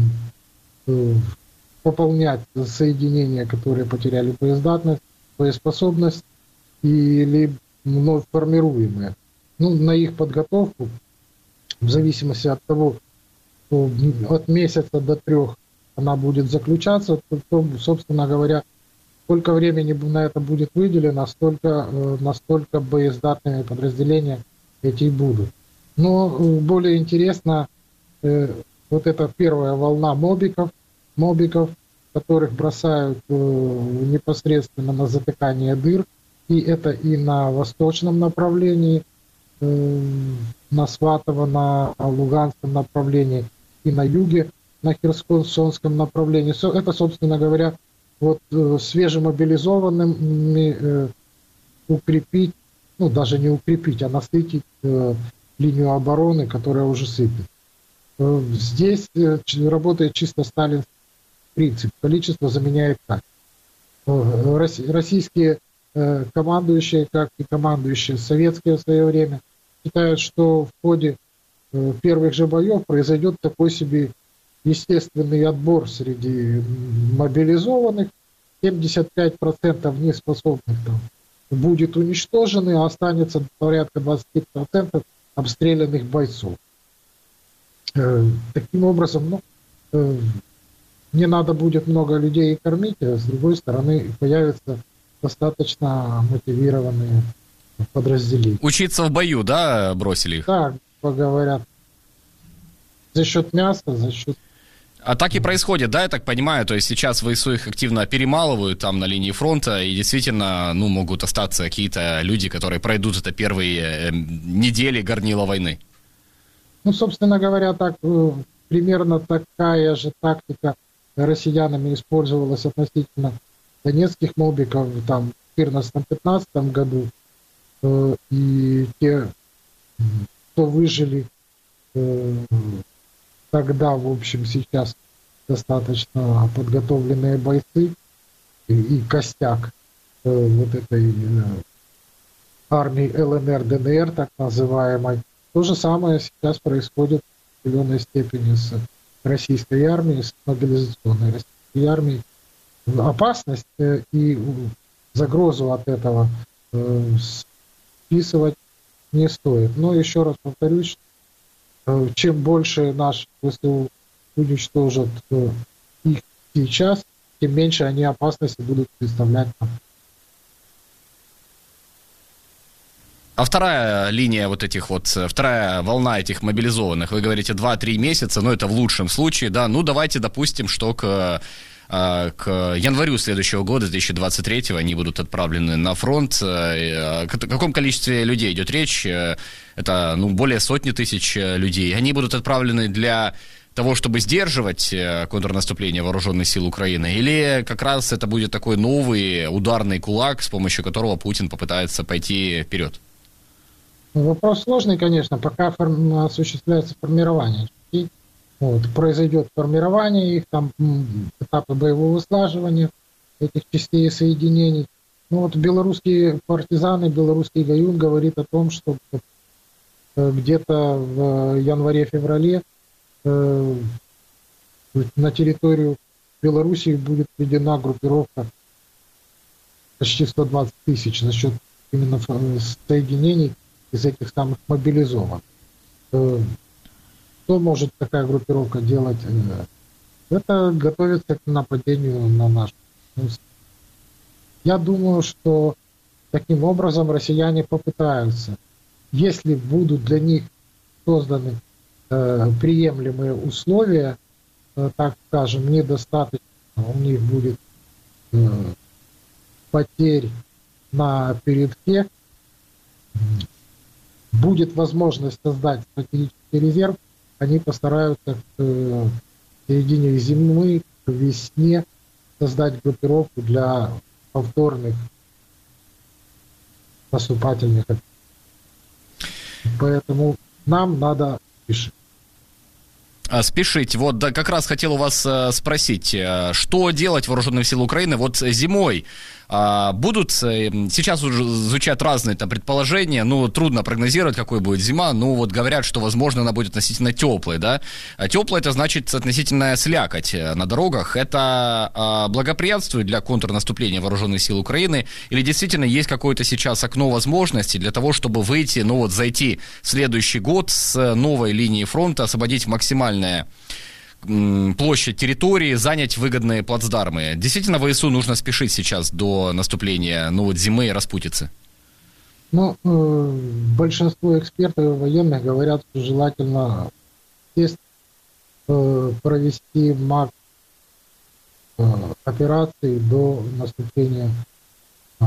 Speaker 10: э, пополнять соединения, которые потеряли боездатность, боеспособность или вновь формируемые. Ну, на их подготовку, в зависимости от того, от месяца до трех она будет заключаться, то, собственно говоря, сколько времени на это будет выделено, столько, настолько боездатными подразделения эти будут. Но более интересно вот эта первая волна мобиков, мобиков, которых бросают непосредственно на затыкание дыр, и это и на восточном направлении, на Сватово, на Луганском направлении, и на юге, на Херсонском направлении. Это, собственно говоря, вот свежемобилизованными укрепить, ну даже не укрепить, а насытить линию обороны, которая уже сыпет. Здесь работает чисто сталинский принцип. Количество заменяет качество. Российские командующие, как и командующие советские в свое время, считают, что в ходе первых же боев произойдет такой себе естественный отбор среди мобилизованных. семьдесят пять процентов неспособных там будет уничтожены, а останется порядка двадцать процентов обстрелянных бойцов. Таким образом, ну, не надо будет много людей кормить, а с другой стороны появятся достаточно мотивированные подразделения.
Speaker 2: Учиться в бою, да, бросили их?
Speaker 10: Да, говорят, за счет мяса, за счет...
Speaker 2: А так и происходит, да, я так понимаю, то есть сейчас ВСУ их активно перемалывают там на линии фронта, и действительно, ну, могут остаться какие-то люди, которые пройдут это первые э, недели горнила войны.
Speaker 10: Ну, собственно говоря, так, э, примерно такая же тактика россиянами использовалась относительно донецких мобиков там, в четырнадцатом-пятнадцатом году, э, и те, кто выжили э, тогда, в общем, сейчас достаточно подготовленные бойцы и, и костяк э, вот этой э, армии ЛНР, ДНР, так называемой. То же самое сейчас происходит в определенной степени с российской армией, с мобилизационной российской армией. Опасность э, и загрозу от этого э, списывать не стоит. Но еще раз повторюсь, чем больше наши ВСУ уничтожат их сейчас, тем меньше они опасности будут представлять нам.
Speaker 2: А вторая линия вот этих вот, вторая волна этих мобилизованных, вы говорите два-три месяца, но это в лучшем случае, да, ну давайте допустим, что к к январю следующего года, две тысячи двадцать третьего, они будут отправлены на фронт. О каком количестве людей идет речь? Это, ну, более сотни тысяч людей. Они будут отправлены для того, чтобы сдерживать контрнаступление вооруженных сил Украины? Или как раз это будет такой новый ударный кулак, с помощью которого Путин попытается пойти вперед?
Speaker 10: Вопрос сложный, конечно, пока форм... осуществляется формирование. Вот, произойдет формирование их, там этапы боевого слаживания этих частей и соединений. Ну вот белорусские партизаны, белорусский Гаюн говорит о том, что где-то в январе-феврале э, на территорию Белоруссии будет введена группировка почти сто двадцать тысяч за счет именно соединений из этих самых мобилизованных. Э, что может такая группировка делать? Это готовится к нападению на наш. Я думаю, что таким образом россияне попытаются, если будут для них созданы э, приемлемые условия, э, так скажем, недостаточно, у них будет э, потерь на передке, будет возможность создать стратегический резерв, они постараются к э, середине зимы, к весне создать группировку для повторных наступательных операций. Поэтому нам надо спешить.
Speaker 2: Спешить. Вот, да, как раз хотел у вас э, спросить, э, что делать вооруженным силам Украины вот зимой? Э, будут, э, сейчас уже звучат разные там предположения, ну, трудно прогнозировать, какой будет зима, ну, вот говорят, что, возможно, она будет относительно теплой, да? А теплая, это значит относительная слякоть на дорогах. Это э, благоприятствует для контрнаступления вооруженных сил Украины? Или действительно есть какое-то сейчас окно возможностей для того, чтобы выйти, ну, вот зайти в следующий год с новой линии фронта, освободить максимально площадь территории, занять выгодные плацдармы? Действительно, ВСУ нужно спешить сейчас до наступления, ну, вот зимы и распутицы?
Speaker 10: Ну, э, большинство экспертов и военных говорят, что желательно здесь э, провести макс э, операции до наступления э,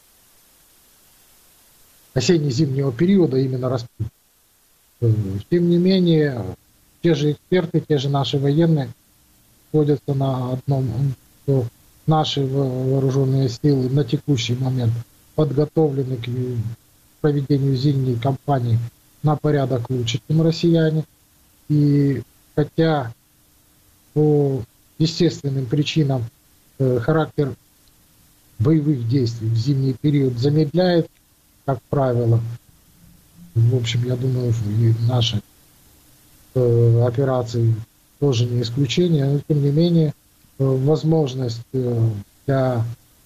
Speaker 10: осенне-зимнего периода, именно распутицы. Э, тем не менее, те же эксперты, те же наши военные сходятся на одном, что наши вооруженные силы на текущий момент подготовлены к проведению зимней кампании на порядок лучше, чем россияне. И хотя по естественным причинам э, характер боевых действий в зимний период замедляет, как правило, в общем, я думаю, и наши операций тоже не исключение, но тем не менее возможность для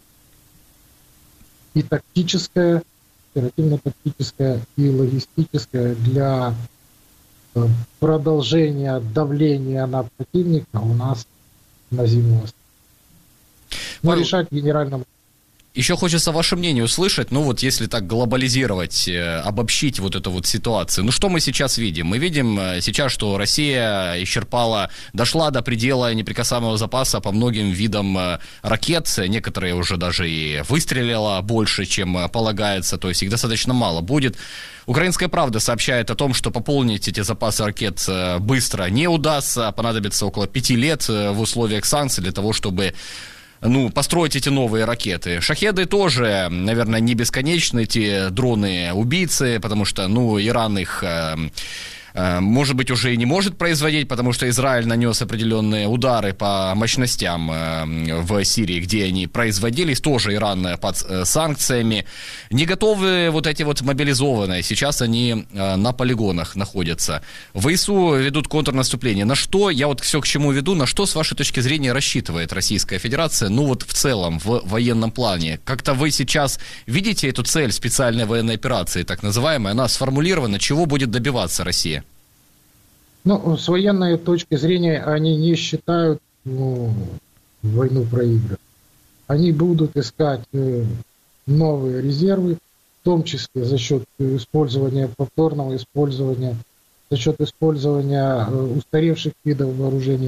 Speaker 10: и тактическая, оперативно-тактическая, и логистическая для продолжения давления на противника у нас на зиму. Но решать генеральному.
Speaker 2: Еще хочется ваше мнение услышать, ну вот если так глобализировать, э, обобщить вот эту вот ситуацию. Ну что мы сейчас видим? Мы видим э, сейчас, что Россия исчерпала, дошла до предела неприкасаемого запаса по многим видам э, ракет. Некоторые уже даже и выстрелила больше, чем э, полагается, то есть их достаточно мало будет. Украинская правда сообщает о том, что пополнить эти запасы ракет э, быстро не удастся, понадобится около пяти лет э, в условиях санкций для того, чтобы ну, построить эти новые ракеты. Шахеды тоже, наверное, не бесконечны, эти дроны-убийцы, потому что, ну, Иран их, э, э, может быть, уже и не может производить, потому что Израиль нанес определенные удары по мощностям э, в Сирии, где они производились, тоже Иран под э, санкциями. Не готовы вот эти вот мобилизованные, сейчас они э, на полигонах находятся. ВСУ ведут контрнаступление. На что, я вот все к чему веду, на что, с вашей точки зрения, рассчитывает Российская Федерация, ну вот в целом, в военном плане? Как-то вы сейчас видите эту цель специальной военной операции, так называемой, она сформулирована, чего будет добиваться Россия?
Speaker 10: Ну, с военной точки зрения они не считают ну, войну проигранной. Они будут искать э, новые резервы, в том числе за счет использования, повторного использования, за счет использования э, устаревших видов вооружений,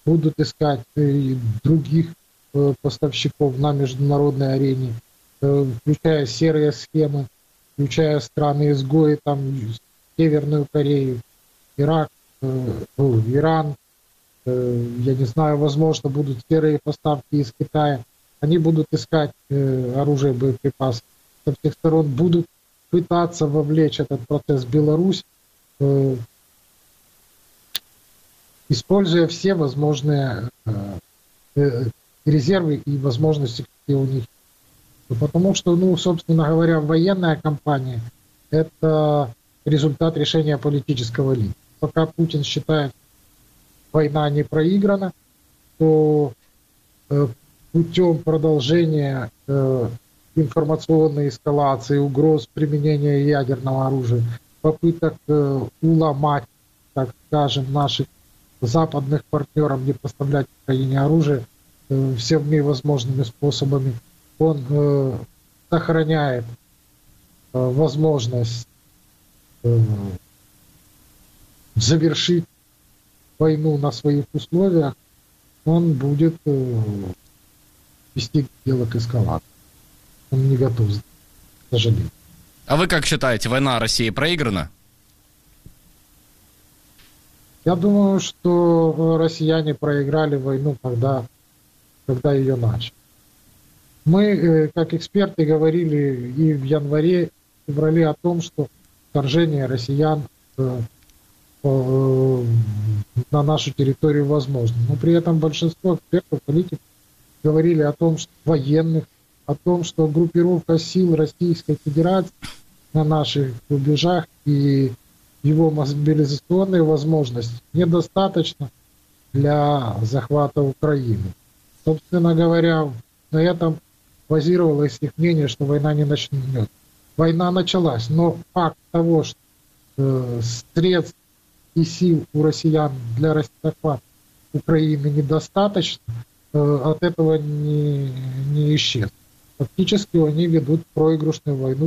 Speaker 10: будут искать и других поставщиков на международной арене, включая серые схемы, включая страны-изгои, там, Северную Корею, Ирак, Иран, я не знаю, возможно, будут серые поставки из Китая. Они будут искать оружие, боеприпасы со всех сторон, будут пытаться вовлечь этот процесс в Беларусь, используя все возможные резервы и возможности, какие у них. Потому что, ну, собственно говоря, военная кампания – это результат решения политического лидера. Пока Путин считает, война не проиграна, то э, путем продолжения э, информационной эскалации, угроз применения ядерного оружия, попыток э, уломать, так скажем, наших западных партнеров не поставлять Украине оружие э, всеми возможными способами, он э, сохраняет э, возможность э, завершить войну на своих условиях, он будет э, вести дело к эскалации. Он не готов, к сожалению.
Speaker 2: А вы как считаете, война России проиграна?
Speaker 10: Я думаю, что россияне проиграли войну, когда, когда ее начали. Мы, как эксперты, говорили и в январе, и в феврале о том, что вторжение россиян э, э, на нашу территорию возможно. Но при этом большинство экспертов, политиков говорили о том, что военных, о том, что группировка сил Российской Федерации на наших рубежах и его мобилизационные возможности недостаточно для захвата Украины. Собственно говоря, на этом базировалось их мнение, что война не начнет. Война началась, но факт того, что э, средств и сил у россиян для захвата Украины недостаточно, э, от этого не, не исчез. Фактически они ведут проигрышную войну.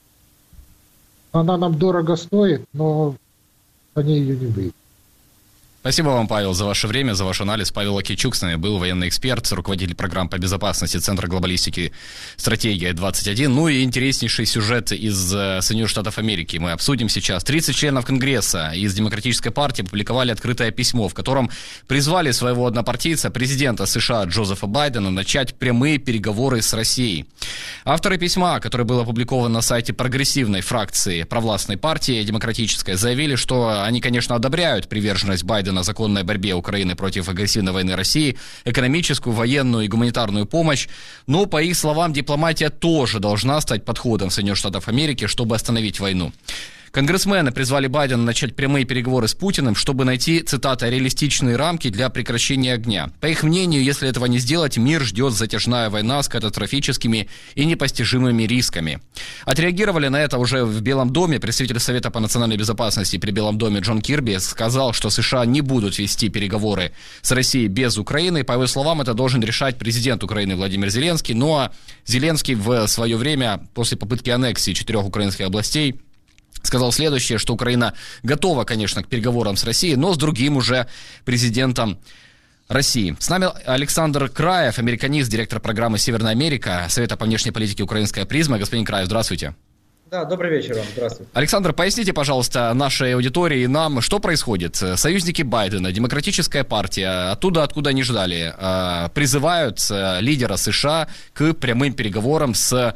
Speaker 10: Она нам дорого стоит, но они ее не выиграют.
Speaker 2: Спасибо вам, Павел, за ваше время, за ваш анализ. Павел Акичук с нами был, военный эксперт, руководитель программ по безопасности Центра глобалистики «Стратегия двадцать один». Ну и интереснейший сюжет из Соединенных Штатов Америки мы обсудим сейчас. тридцать членов Конгресса из Демократической партии опубликовали открытое письмо, в котором призвали своего однопартийца, президента США Джозефа Байдена, начать прямые переговоры с Россией. Авторы письма, которое было опубликовано на сайте прогрессивной фракции провластной партии Демократической, заявили, что они, конечно, одобряют приверженность Байдена на законной борьбе Украины против агрессивной войны России, экономическую, военную и гуманитарную помощь. Но, по их словам, дипломатия тоже должна стать подходом Соединенных Штатов Америки, чтобы остановить войну. Конгрессмены призвали Байдена начать прямые переговоры с Путиным, чтобы найти, цитата, реалистичные рамки для прекращения огня. По их мнению, если этого не сделать, мир ждет затяжная война с катастрофическими и непостижимыми рисками. Отреагировали на это уже в Белом доме. Представитель Совета по национальной безопасности при Белом доме Джон Кирби сказал, что США не будут вести переговоры с Россией без Украины. По его словам, это должен решать президент Украины Владимир Зеленский. Ну а Зеленский в свое время, после попытки аннексии четырех украинских областей, сказал следующее, что Украина готова, конечно, к переговорам с Россией, но с другим уже президентом России. С нами Александр Краев, американист, директор программы «Северная Америка», Совета по внешней политике «Украинская призма». Господин Краев, здравствуйте.
Speaker 11: Да, добрый вечер вам, здравствуйте.
Speaker 2: Александр, поясните, пожалуйста, нашей аудитории и нам, что происходит. Союзники Байдена, Демократическая партия, оттуда, откуда они ждали, призывают лидера США к прямым переговорам с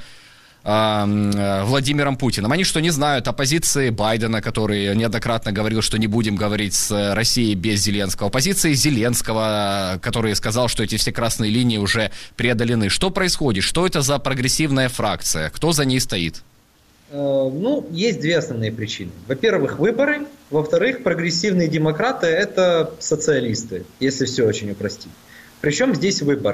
Speaker 2: Владимиром Путиным. Они что, не знают о позиции Байдена, который неоднократно говорил, что не будем говорить с Россией без Зеленского, позиции Зеленского, который сказал, что эти все красные линии уже преодолены. Что происходит? Что это за прогрессивная фракция? Кто за ней стоит?
Speaker 11: Ну, есть две основные причины. Во-первых, выборы. Во-вторых, прогрессивные демократы – это социалисты, если все очень упростить. Причем здесь выборы.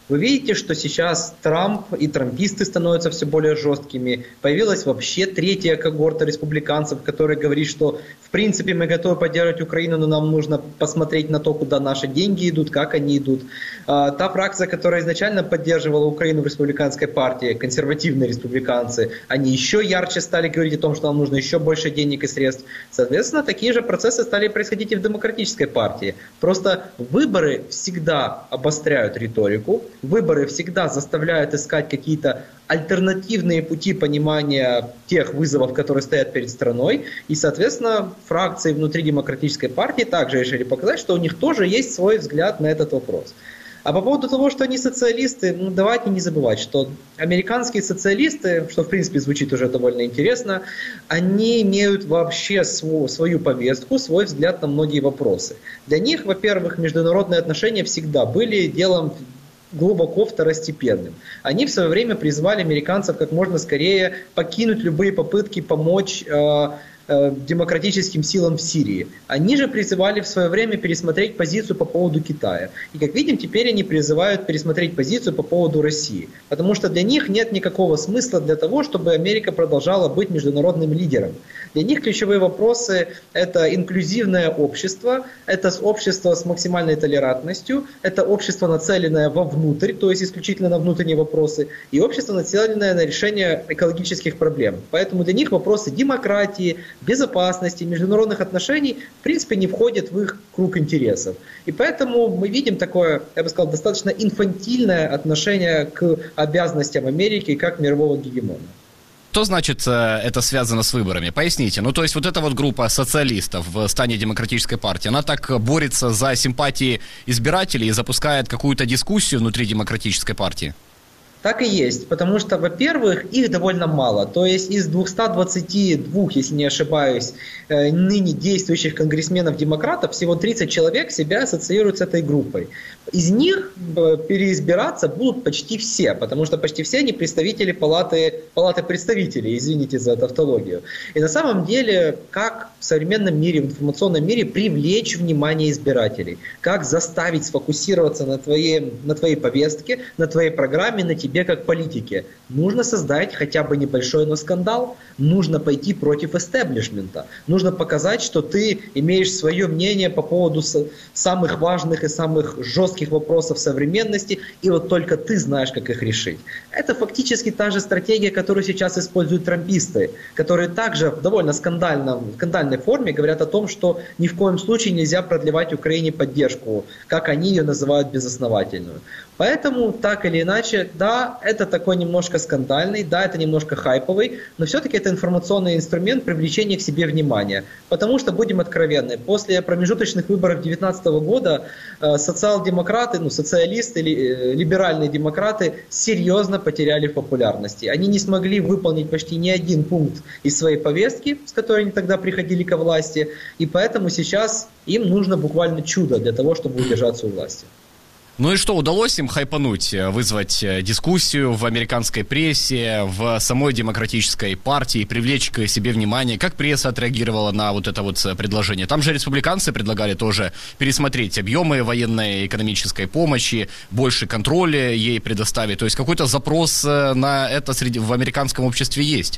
Speaker 11: Вы видите, что сейчас Трамп и трамписты становятся все более жесткими. Появилась вообще третья когорта республиканцев, которая говорит, что в принципе мы готовы поддерживать Украину, но нам нужно посмотреть на то, куда наши деньги идут, как они идут. Та фракция, которая изначально поддерживала Украину в республиканской партии, консервативные республиканцы, они еще ярче стали говорить о том, что нам нужно еще больше денег и средств. Соответственно, такие же процессы стали происходить и в демократической партии. Просто выборы всегда обостряют риторику, выборы всегда заставляют искать какие-то альтернативные пути понимания тех вызовов, которые стоят перед страной. И, соответственно, фракции внутри демократической партии также решили показать, что у них тоже есть свой взгляд на этот вопрос. А по поводу того, что они социалисты, ну давайте не забывать, что американские социалисты, что в принципе звучит уже довольно интересно, они имеют вообще свою, свою повестку, свой взгляд на многие вопросы. Для них, во-первых, международные отношения всегда были делом глубоко второстепенным. Они в свое время призвали американцев как можно скорее покинуть любые попытки помочь э, э, демократическим силам в Сирии. Они же призывали в свое время пересмотреть позицию по поводу Китая. И как видим, теперь они призывают пересмотреть позицию по поводу России. Потому что для них нет никакого смысла для того, чтобы Америка продолжала быть международным лидером. Для них ключевые вопросы – это инклюзивное общество, это общество с максимальной толерантностью, это общество, нацеленное вовнутрь, то есть исключительно на внутренние вопросы, и общество, нацеленное на решение экологических проблем. Поэтому для них вопросы демократии, безопасности, международных отношений в принципе не входят в их круг интересов. И поэтому мы видим такое, я бы сказал, достаточно инфантильное отношение к обязанностям Америки как мирового гегемона.
Speaker 2: Что значит это связано с выборами? Поясните. Ну, то есть вот эта вот группа социалистов в стане демократической партии, она так борется за симпатии избирателей и запускает какую-то дискуссию внутри демократической партии?
Speaker 11: Так и есть, потому что, во-первых, их довольно мало. То есть из двухсот двадцати двух, если не ошибаюсь, ныне действующих конгрессменов-демократов, всего тридцать человек себя ассоциируют с этой группой. Из них переизбираться будут почти все, потому что почти все они представители палаты, палаты представителей, извините за тавтологию. И на самом деле, как в современном мире, в информационном мире привлечь внимание избирателей, как заставить сфокусироваться на твоей, на твоей повестке, на твоей программе, на тебе как политике. Нужно создать хотя бы небольшой, но скандал, нужно пойти против эстеблишмента, нужно показать, что ты имеешь свое мнение по поводу самых важных и самых жестких вопросов современности, и вот только ты знаешь, как их решить. Это фактически та же стратегия, которую сейчас используют трамписты, которые также в довольно скандальном, скандальной форме говорят о том, что ни в коем случае нельзя продлевать Украине поддержку, как они ее называют, безосновательную. Поэтому, так или иначе, да, это такой немножко скандальный, да, это немножко хайповый, но все-таки это информационный инструмент привлечения к себе внимания. Потому что, будем откровенны, после промежуточных выборов две тысячи девятнадцатого года э, социал-демократы, ну, социалисты, ли, либеральные демократы серьезно потеряли в популярности. Они не смогли выполнить почти ни один пункт из своей повестки, с которой они тогда приходили ко власти, и поэтому сейчас им нужно буквально чудо для того, чтобы удержаться у власти.
Speaker 2: Ну и что, удалось им хайпануть, вызвать дискуссию в американской прессе, в самой демократической партии, привлечь к себе внимание? Как пресса отреагировала на вот это вот предложение? Там же республиканцы предлагали тоже пересмотреть объемы военной и экономической помощи, больше контроля ей предоставить. То есть какой-то запрос на это среди, в американском обществе есть?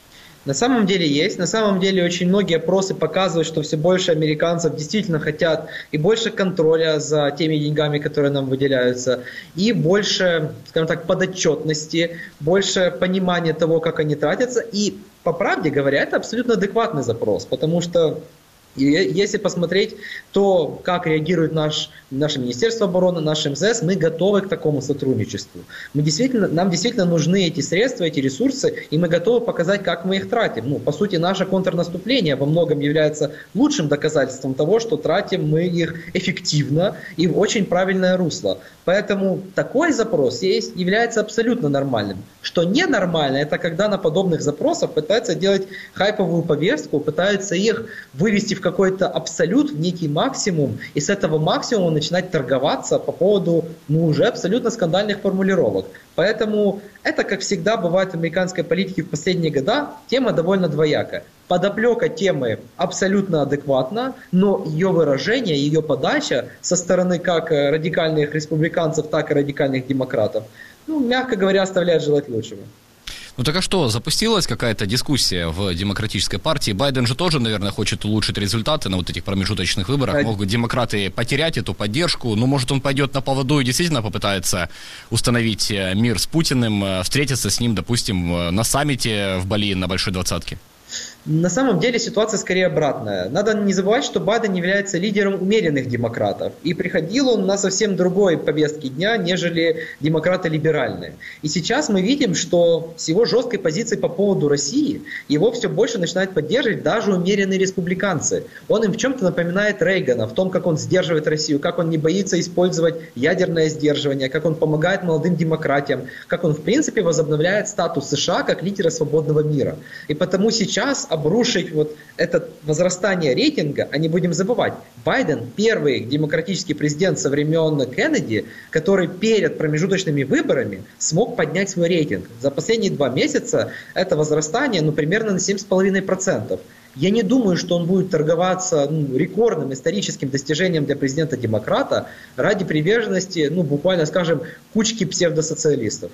Speaker 11: На самом деле есть. На самом деле очень многие опросы показывают, что все больше американцев действительно хотят и больше контроля за теми деньгами, которые нам выделяются, и больше, скажем так, подотчетности, больше понимания того, как они тратятся. И, по правде говоря, это абсолютно адекватный запрос, потому что и если посмотреть то, как реагирует наш, наше Министерство обороны, наш эм зэ эс, мы готовы к такому сотрудничеству. Мы действительно, нам действительно нужны эти средства, эти ресурсы, и мы готовы показать, как мы их тратим. Ну, по сути, наше контрнаступление во многом является лучшим доказательством того, что тратим мы их эффективно и в очень правильное русло. Поэтому такой запрос есть, является абсолютно нормальным. Что ненормально, это когда на подобных запросах пытаются делать хайповую повестку, пытаются их вывести в какой-то абсолют, в некий максимум, и с этого максимума начинать торговаться по поводу ну, уже абсолютно скандальных формулировок. Поэтому это, как всегда бывает в американской политике в последние годы, тема довольно двоякая. Подоплека темы абсолютно адекватна, но ее выражение, ее подача со стороны как радикальных республиканцев, так и радикальных демократов, ну, мягко говоря, оставляет желать лучшего.
Speaker 2: Ну так а что, запустилась какая-то дискуссия в демократической партии? Байден же тоже, наверное, хочет улучшить результаты на вот этих промежуточных выборах. Могут демократы потерять эту поддержку, но может он пойдет на поводу и действительно попытается установить мир с Путиным, встретиться с ним, допустим, на саммите в Бали на Большой Двадцатке?
Speaker 11: На самом деле ситуация скорее обратная. Надо не забывать, что Байден является лидером умеренных демократов. И приходил он на совсем другой повестке дня, нежели демократы либеральные. И сейчас мы видим, что с его жесткой позицией по поводу России его все больше начинают поддерживать даже умеренные республиканцы. Он им в чем-то напоминает Рейгана, в том, как он сдерживает Россию, как он не боится использовать ядерное сдерживание, как он помогает молодым демократиям, как он в принципе возобновляет статус США как лидера свободного мира. И потому сейчас обрушить вот это возрастание рейтинга, а не будем забывать, Байден первый демократический президент со времен Кеннеди, который перед промежуточными выборами смог поднять свой рейтинг. За последние два месяца это возрастание ну, примерно на семь целых пять десятых процента. Я не думаю, что он будет торговаться ну, рекордным историческим достижением для президента-демократа ради приверженности, ну буквально скажем, кучки псевдосоциалистов.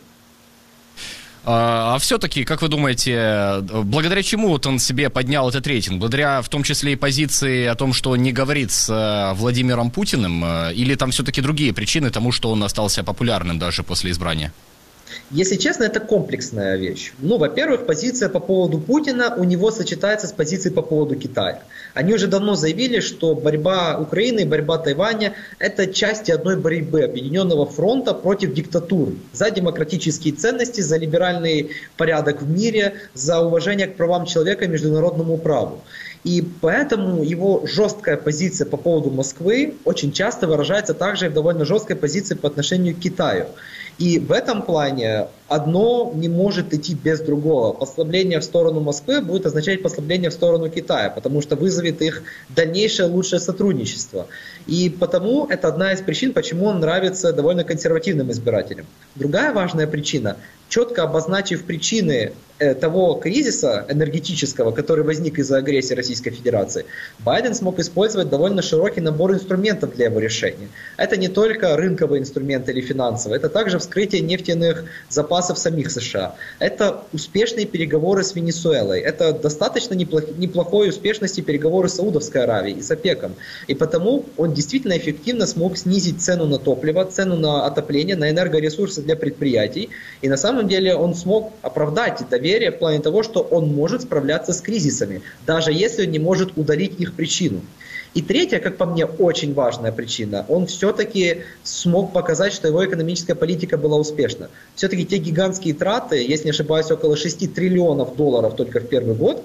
Speaker 2: А все-таки, как вы думаете, благодаря чему вот он себе поднял этот рейтинг? Благодаря в том числе и позиции о том, что он не говорит с Владимиром Путиным? Или там все-таки другие причины тому, что он остался популярным даже после избрания?
Speaker 11: Если честно, это комплексная вещь. Ну, во-первых, позиция по поводу Путина у него сочетается с позицией по поводу Китая. Они уже давно заявили, что борьба Украины и борьба Тайваня – это части одной борьбы Объединенного фронта против диктатуры. За демократические ценности, за либеральный порядок в мире, за уважение к правам человека и международному праву. И поэтому его жесткая позиция по поводу Москвы очень часто выражается также и в довольно жесткой позиции по отношению к Китаю. И в этом плане одно не может идти без другого. Послабление в сторону Москвы будет означать послабление в сторону Китая, потому что вызовет их дальнейшее лучшее сотрудничество. И потому это одна из причин, почему он нравится довольно консервативным избирателям. Другая важная причина, четко обозначив причины того кризиса энергетического, который возник из-за агрессии Российской Федерации, Байден смог использовать довольно широкий набор инструментов для его решения. Это не только рынковые инструменты или финансовые, это также вскрытие нефтяных запасов самих США. Это успешные переговоры с Венесуэлой, это достаточно неплох- неплохой успешности переговоры с Саудовской Аравией и с ОПЕКом. И потому он действительно эффективно смог снизить цену на топливо, цену на отопление, на энергоресурсы для предприятий. И на самом деле он смог оправдать доверие в плане того, что он может справляться с кризисами, даже если он не может удалить их причину. И третья, как по мне, очень важная причина. Он все-таки смог показать, что его экономическая политика была успешна. Все-таки те гигантские траты, если не ошибаюсь, около шести триллионов долларов только в первый год,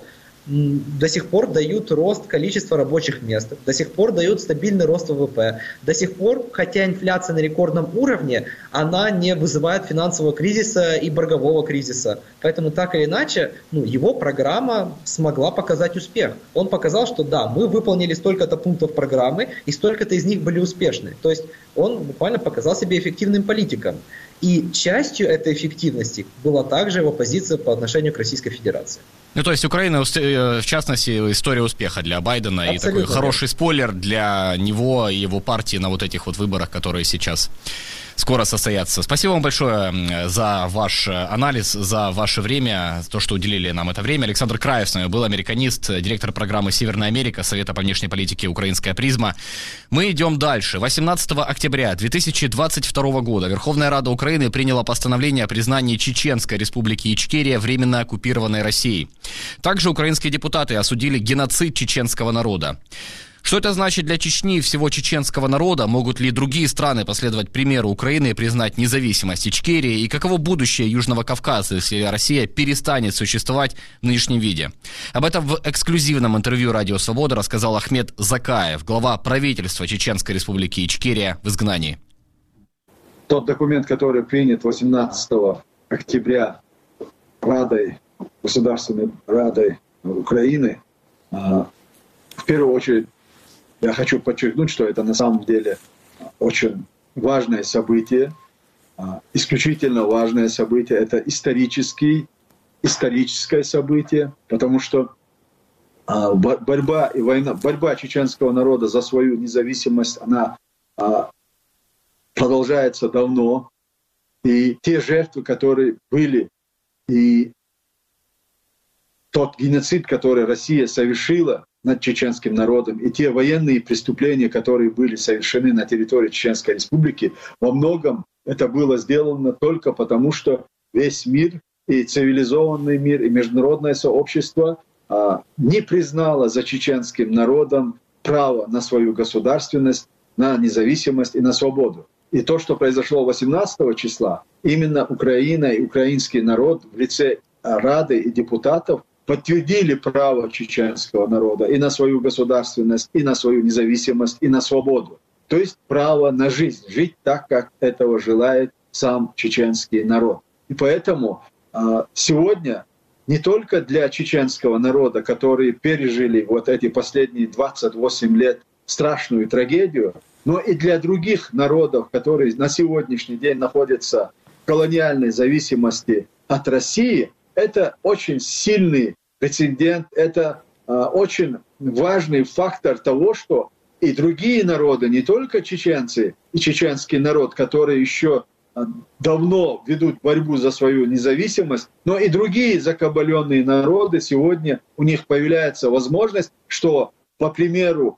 Speaker 11: до сих пор дают рост количества рабочих мест, до сих пор дают стабильный рост ВВП, до сих пор, хотя инфляция на рекордном уровне, она не вызывает финансового кризиса и боргового кризиса. Поэтому так или иначе, ну, его программа смогла показать успех. Он показал, что да, мы выполнили столько-то пунктов программы, и столько-то из них были успешны. То есть он буквально показал себя эффективным политиком. И частью этой эффективности была также его позиция по отношению к Российской Федерации.
Speaker 2: Ну, то есть Украина, в частности, история успеха для Байдена. Абсолютно, и такой хороший да. спойлер для него и его партии на вот этих вот выборах, которые сейчас скоро состоятся. Спасибо вам большое за ваш анализ, за ваше время, то, что уделили нам это время. Александр Краев с нами был, американист, директор программы «Северная Америка» Совета по внешней политике «Украинская призма». Мы идем дальше. восемнадцатого октября две тысячи двадцать второго года Верховная Рада Украины приняла постановление о признании Чеченской республики Ичкерия временно оккупированной Россией. Также украинские депутаты осудили геноцид чеченского народа. Что это значит для Чечни и всего чеченского народа? Могут ли другие страны последовать примеру Украины и признать независимость Ичкерии? И каково будущее Южного Кавказа, если Россия перестанет существовать в нынешнем виде? Об этом в эксклюзивном интервью «Радио Свобода» рассказал Ахмед Закаев, глава правительства Чеченской республики Ичкерия в изгнании.
Speaker 12: Тот документ, который принят восемнадцатого октября Радой, Государственной Радой Украины, в первую очередь я хочу подчеркнуть, что это на самом деле очень важное событие, исключительно важное событие. Это исторический, историческое событие, потому что борьба и война, борьба чеченского народа за свою независимость, она продолжается давно. И те жертвы, которые были, и тот геноцид, который Россия совершила над чеченским народом, и те военные преступления, которые были совершены на территории Чеченской Республики, во многом это было сделано только потому, что весь мир, и цивилизованный мир, и международное сообщество а, не признало за чеченским народом право на свою государственность, на независимость и на свободу. И то, что произошло восемнадцатого числа, именно Украина и украинский народ в лице Рады и депутатов подтвердили право чеченского народа и на свою государственность, и на свою независимость, и на свободу. То есть право на жизнь, жить так, как этого желает сам чеченский народ. И поэтому сегодня не только для чеченского народа, которые пережили вот эти последние двадцать восемь лет страшную трагедию, но и для других народов, которые на сегодняшний день находятся в колониальной зависимости от России, это очень сильный прецедент, это э, очень важный фактор того, что и другие народы, не только чеченцы и чеченский народ, которые еще э, давно ведут борьбу за свою независимость, но и другие закабаленные народы, сегодня у них появляется возможность, что, по примеру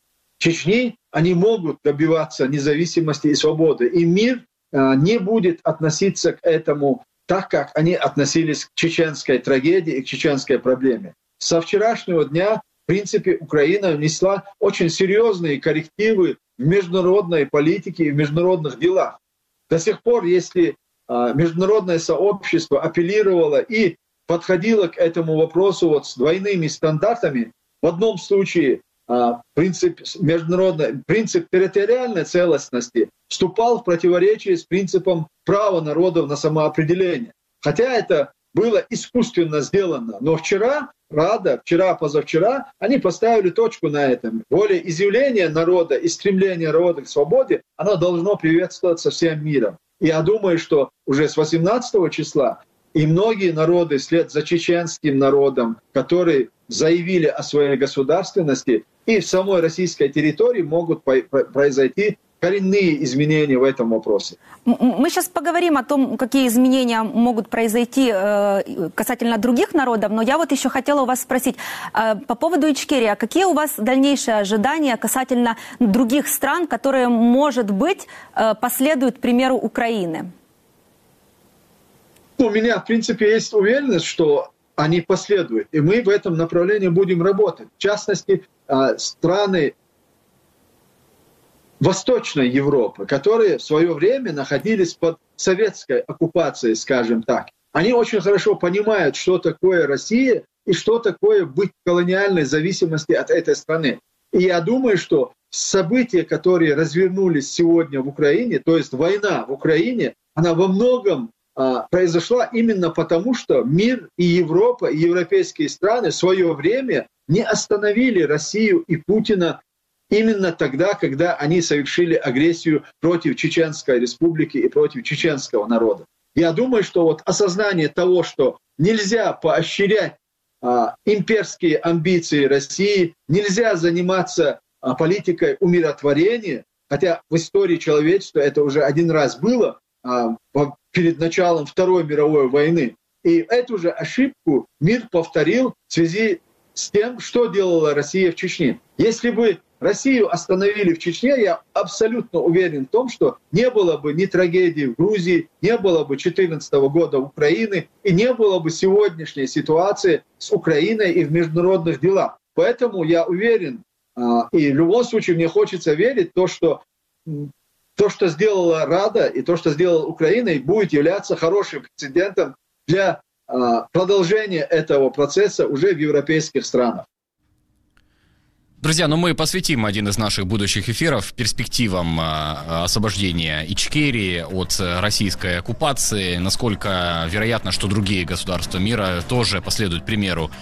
Speaker 12: Чечни, они могут добиваться независимости и свободы. И мир а, не будет относиться к этому так, как они относились к чеченской трагедии и к чеченской проблеме. Со вчерашнего дня, в принципе, Украина внесла очень серьезные коррективы в международной политике и в международных делах. До сих пор, если а, международное сообщество апеллировало и подходило к этому вопросу вот с двойными стандартами, в одном случае принцип международной, принцип территориальной целостности вступал в противоречие с принципом права народов на самоопределение. Хотя это было искусственно сделано. Но вчера Рада, вчера, позавчера, они поставили точку на этом. Волеизъявление народа и стремление народа к свободе, оно должно приветствоваться всем миром. И я думаю, что уже с восемнадцатого числа и многие народы вслед за чеченским народом, которые заявили о своей государственности, и в самой российской территории могут произойти коренные изменения в этом вопросе.
Speaker 13: Мы сейчас поговорим о том, какие изменения могут произойти э, касательно других народов, но я вот еще хотела у вас спросить э, по поводу Ичкерии. Какие у вас дальнейшие ожидания касательно других стран, которые, может быть, э, последуют примеру Украины?
Speaker 12: У меня, в принципе, есть уверенность, что они последуют. И мы в этом направлении будем работать. В частности, страны Восточной Европы, которые в свое время находились под советской оккупацией, скажем так, они очень хорошо понимают, что такое Россия и что такое быть в колониальной зависимости от этой страны. И я думаю, что события, которые развернулись сегодня в Украине, то есть война в Украине, она во многом произошла именно потому, что мир и Европа, и европейские страны в свое время не остановили Россию и Путина именно тогда, когда они совершили агрессию против Чеченской Республики и против чеченского народа. Я думаю, что вот осознание того, что нельзя поощрять а, имперские амбиции России, нельзя заниматься а, политикой умиротворения, хотя в истории человечества это уже один раз было, а, перед началом Второй мировой войны. И эту же ошибку мир повторил в связи с тем, что делала Россия в Чечне. Если бы Россию остановили в Чечне, я абсолютно уверен в том, что не было бы ни трагедии в Грузии, не было бы две тысячи четырнадцатого года Украины и не было бы сегодняшней ситуации с Украиной и в международных делах. Поэтому я уверен, и в любом случае мне хочется верить в то, что то, что сделала Рада и то, что сделала Украина, будет являться хорошим прецедентом для продолжения этого процесса уже в европейских странах.
Speaker 2: Друзья, ну мы посвятим один из наших будущих эфиров перспективам э, освобождения Ичкерии от российской оккупации. Насколько вероятно, что другие государства мира тоже последуют примеру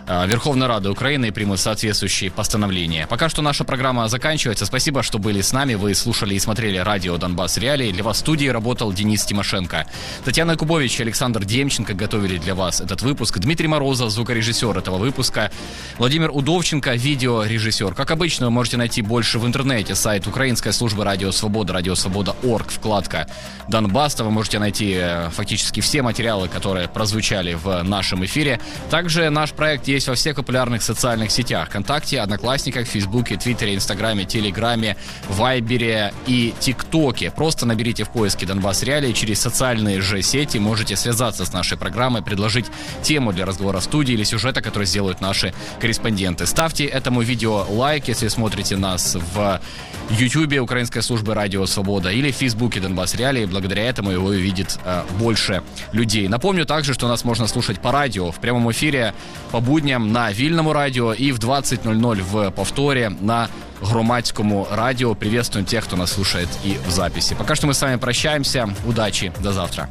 Speaker 2: Верховной Рады Украины и примут соответствующие постановления. Пока что наша программа заканчивается. Спасибо, что были с нами. Вы слушали и смотрели радио «Донбасс Реалии». Для вас в студии работал Денис Тимошенко. Татьяна Кубович и Александр Демченко готовили для вас этот выпуск. Дмитрий Морозов, звукорежиссер этого выпуска. Владимир Удовченко, видеорежиссер. Как обычно, вы можете найти больше в интернете. Сайт Украинской службы Радио Свобода, радиосвобода точка орг, вкладка «Донбасс». Вы можете найти фактически все материалы, которые прозвучали в нашем эфире. Также наш проект есть во всех популярных социальных сетях: ВКонтакте, Одноклассниках, Фейсбуке, Твиттере, Инстаграме, Телеграме, Вайбере и ТикТоке. Просто наберите в поиске «Донбасс Реалии». Через социальные же сети можете связаться с нашей программой, предложить тему для разговора в студии или сюжета, который сделают наши корреспонденты. Ставьте этому видео лайк, если смотрите нас в Ютубе Украинской службы Радио Свобода или в Фейсбуке «Донбасс Реалии». Благодаря этому его увидит э, больше людей. Напомню также, что нас можно слушать по радио в прямом эфире по будням на Вільному радио и в двадцать ноль ноль в повторе на Громадському радио. Приветствуем тех, кто нас слушает и в записи. Пока что мы с вами прощаемся. Удачи. До завтра.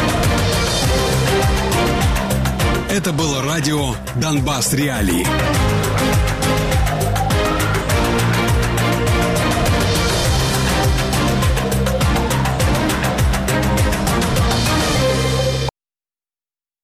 Speaker 14: Это было радио «Донбасс Реалии».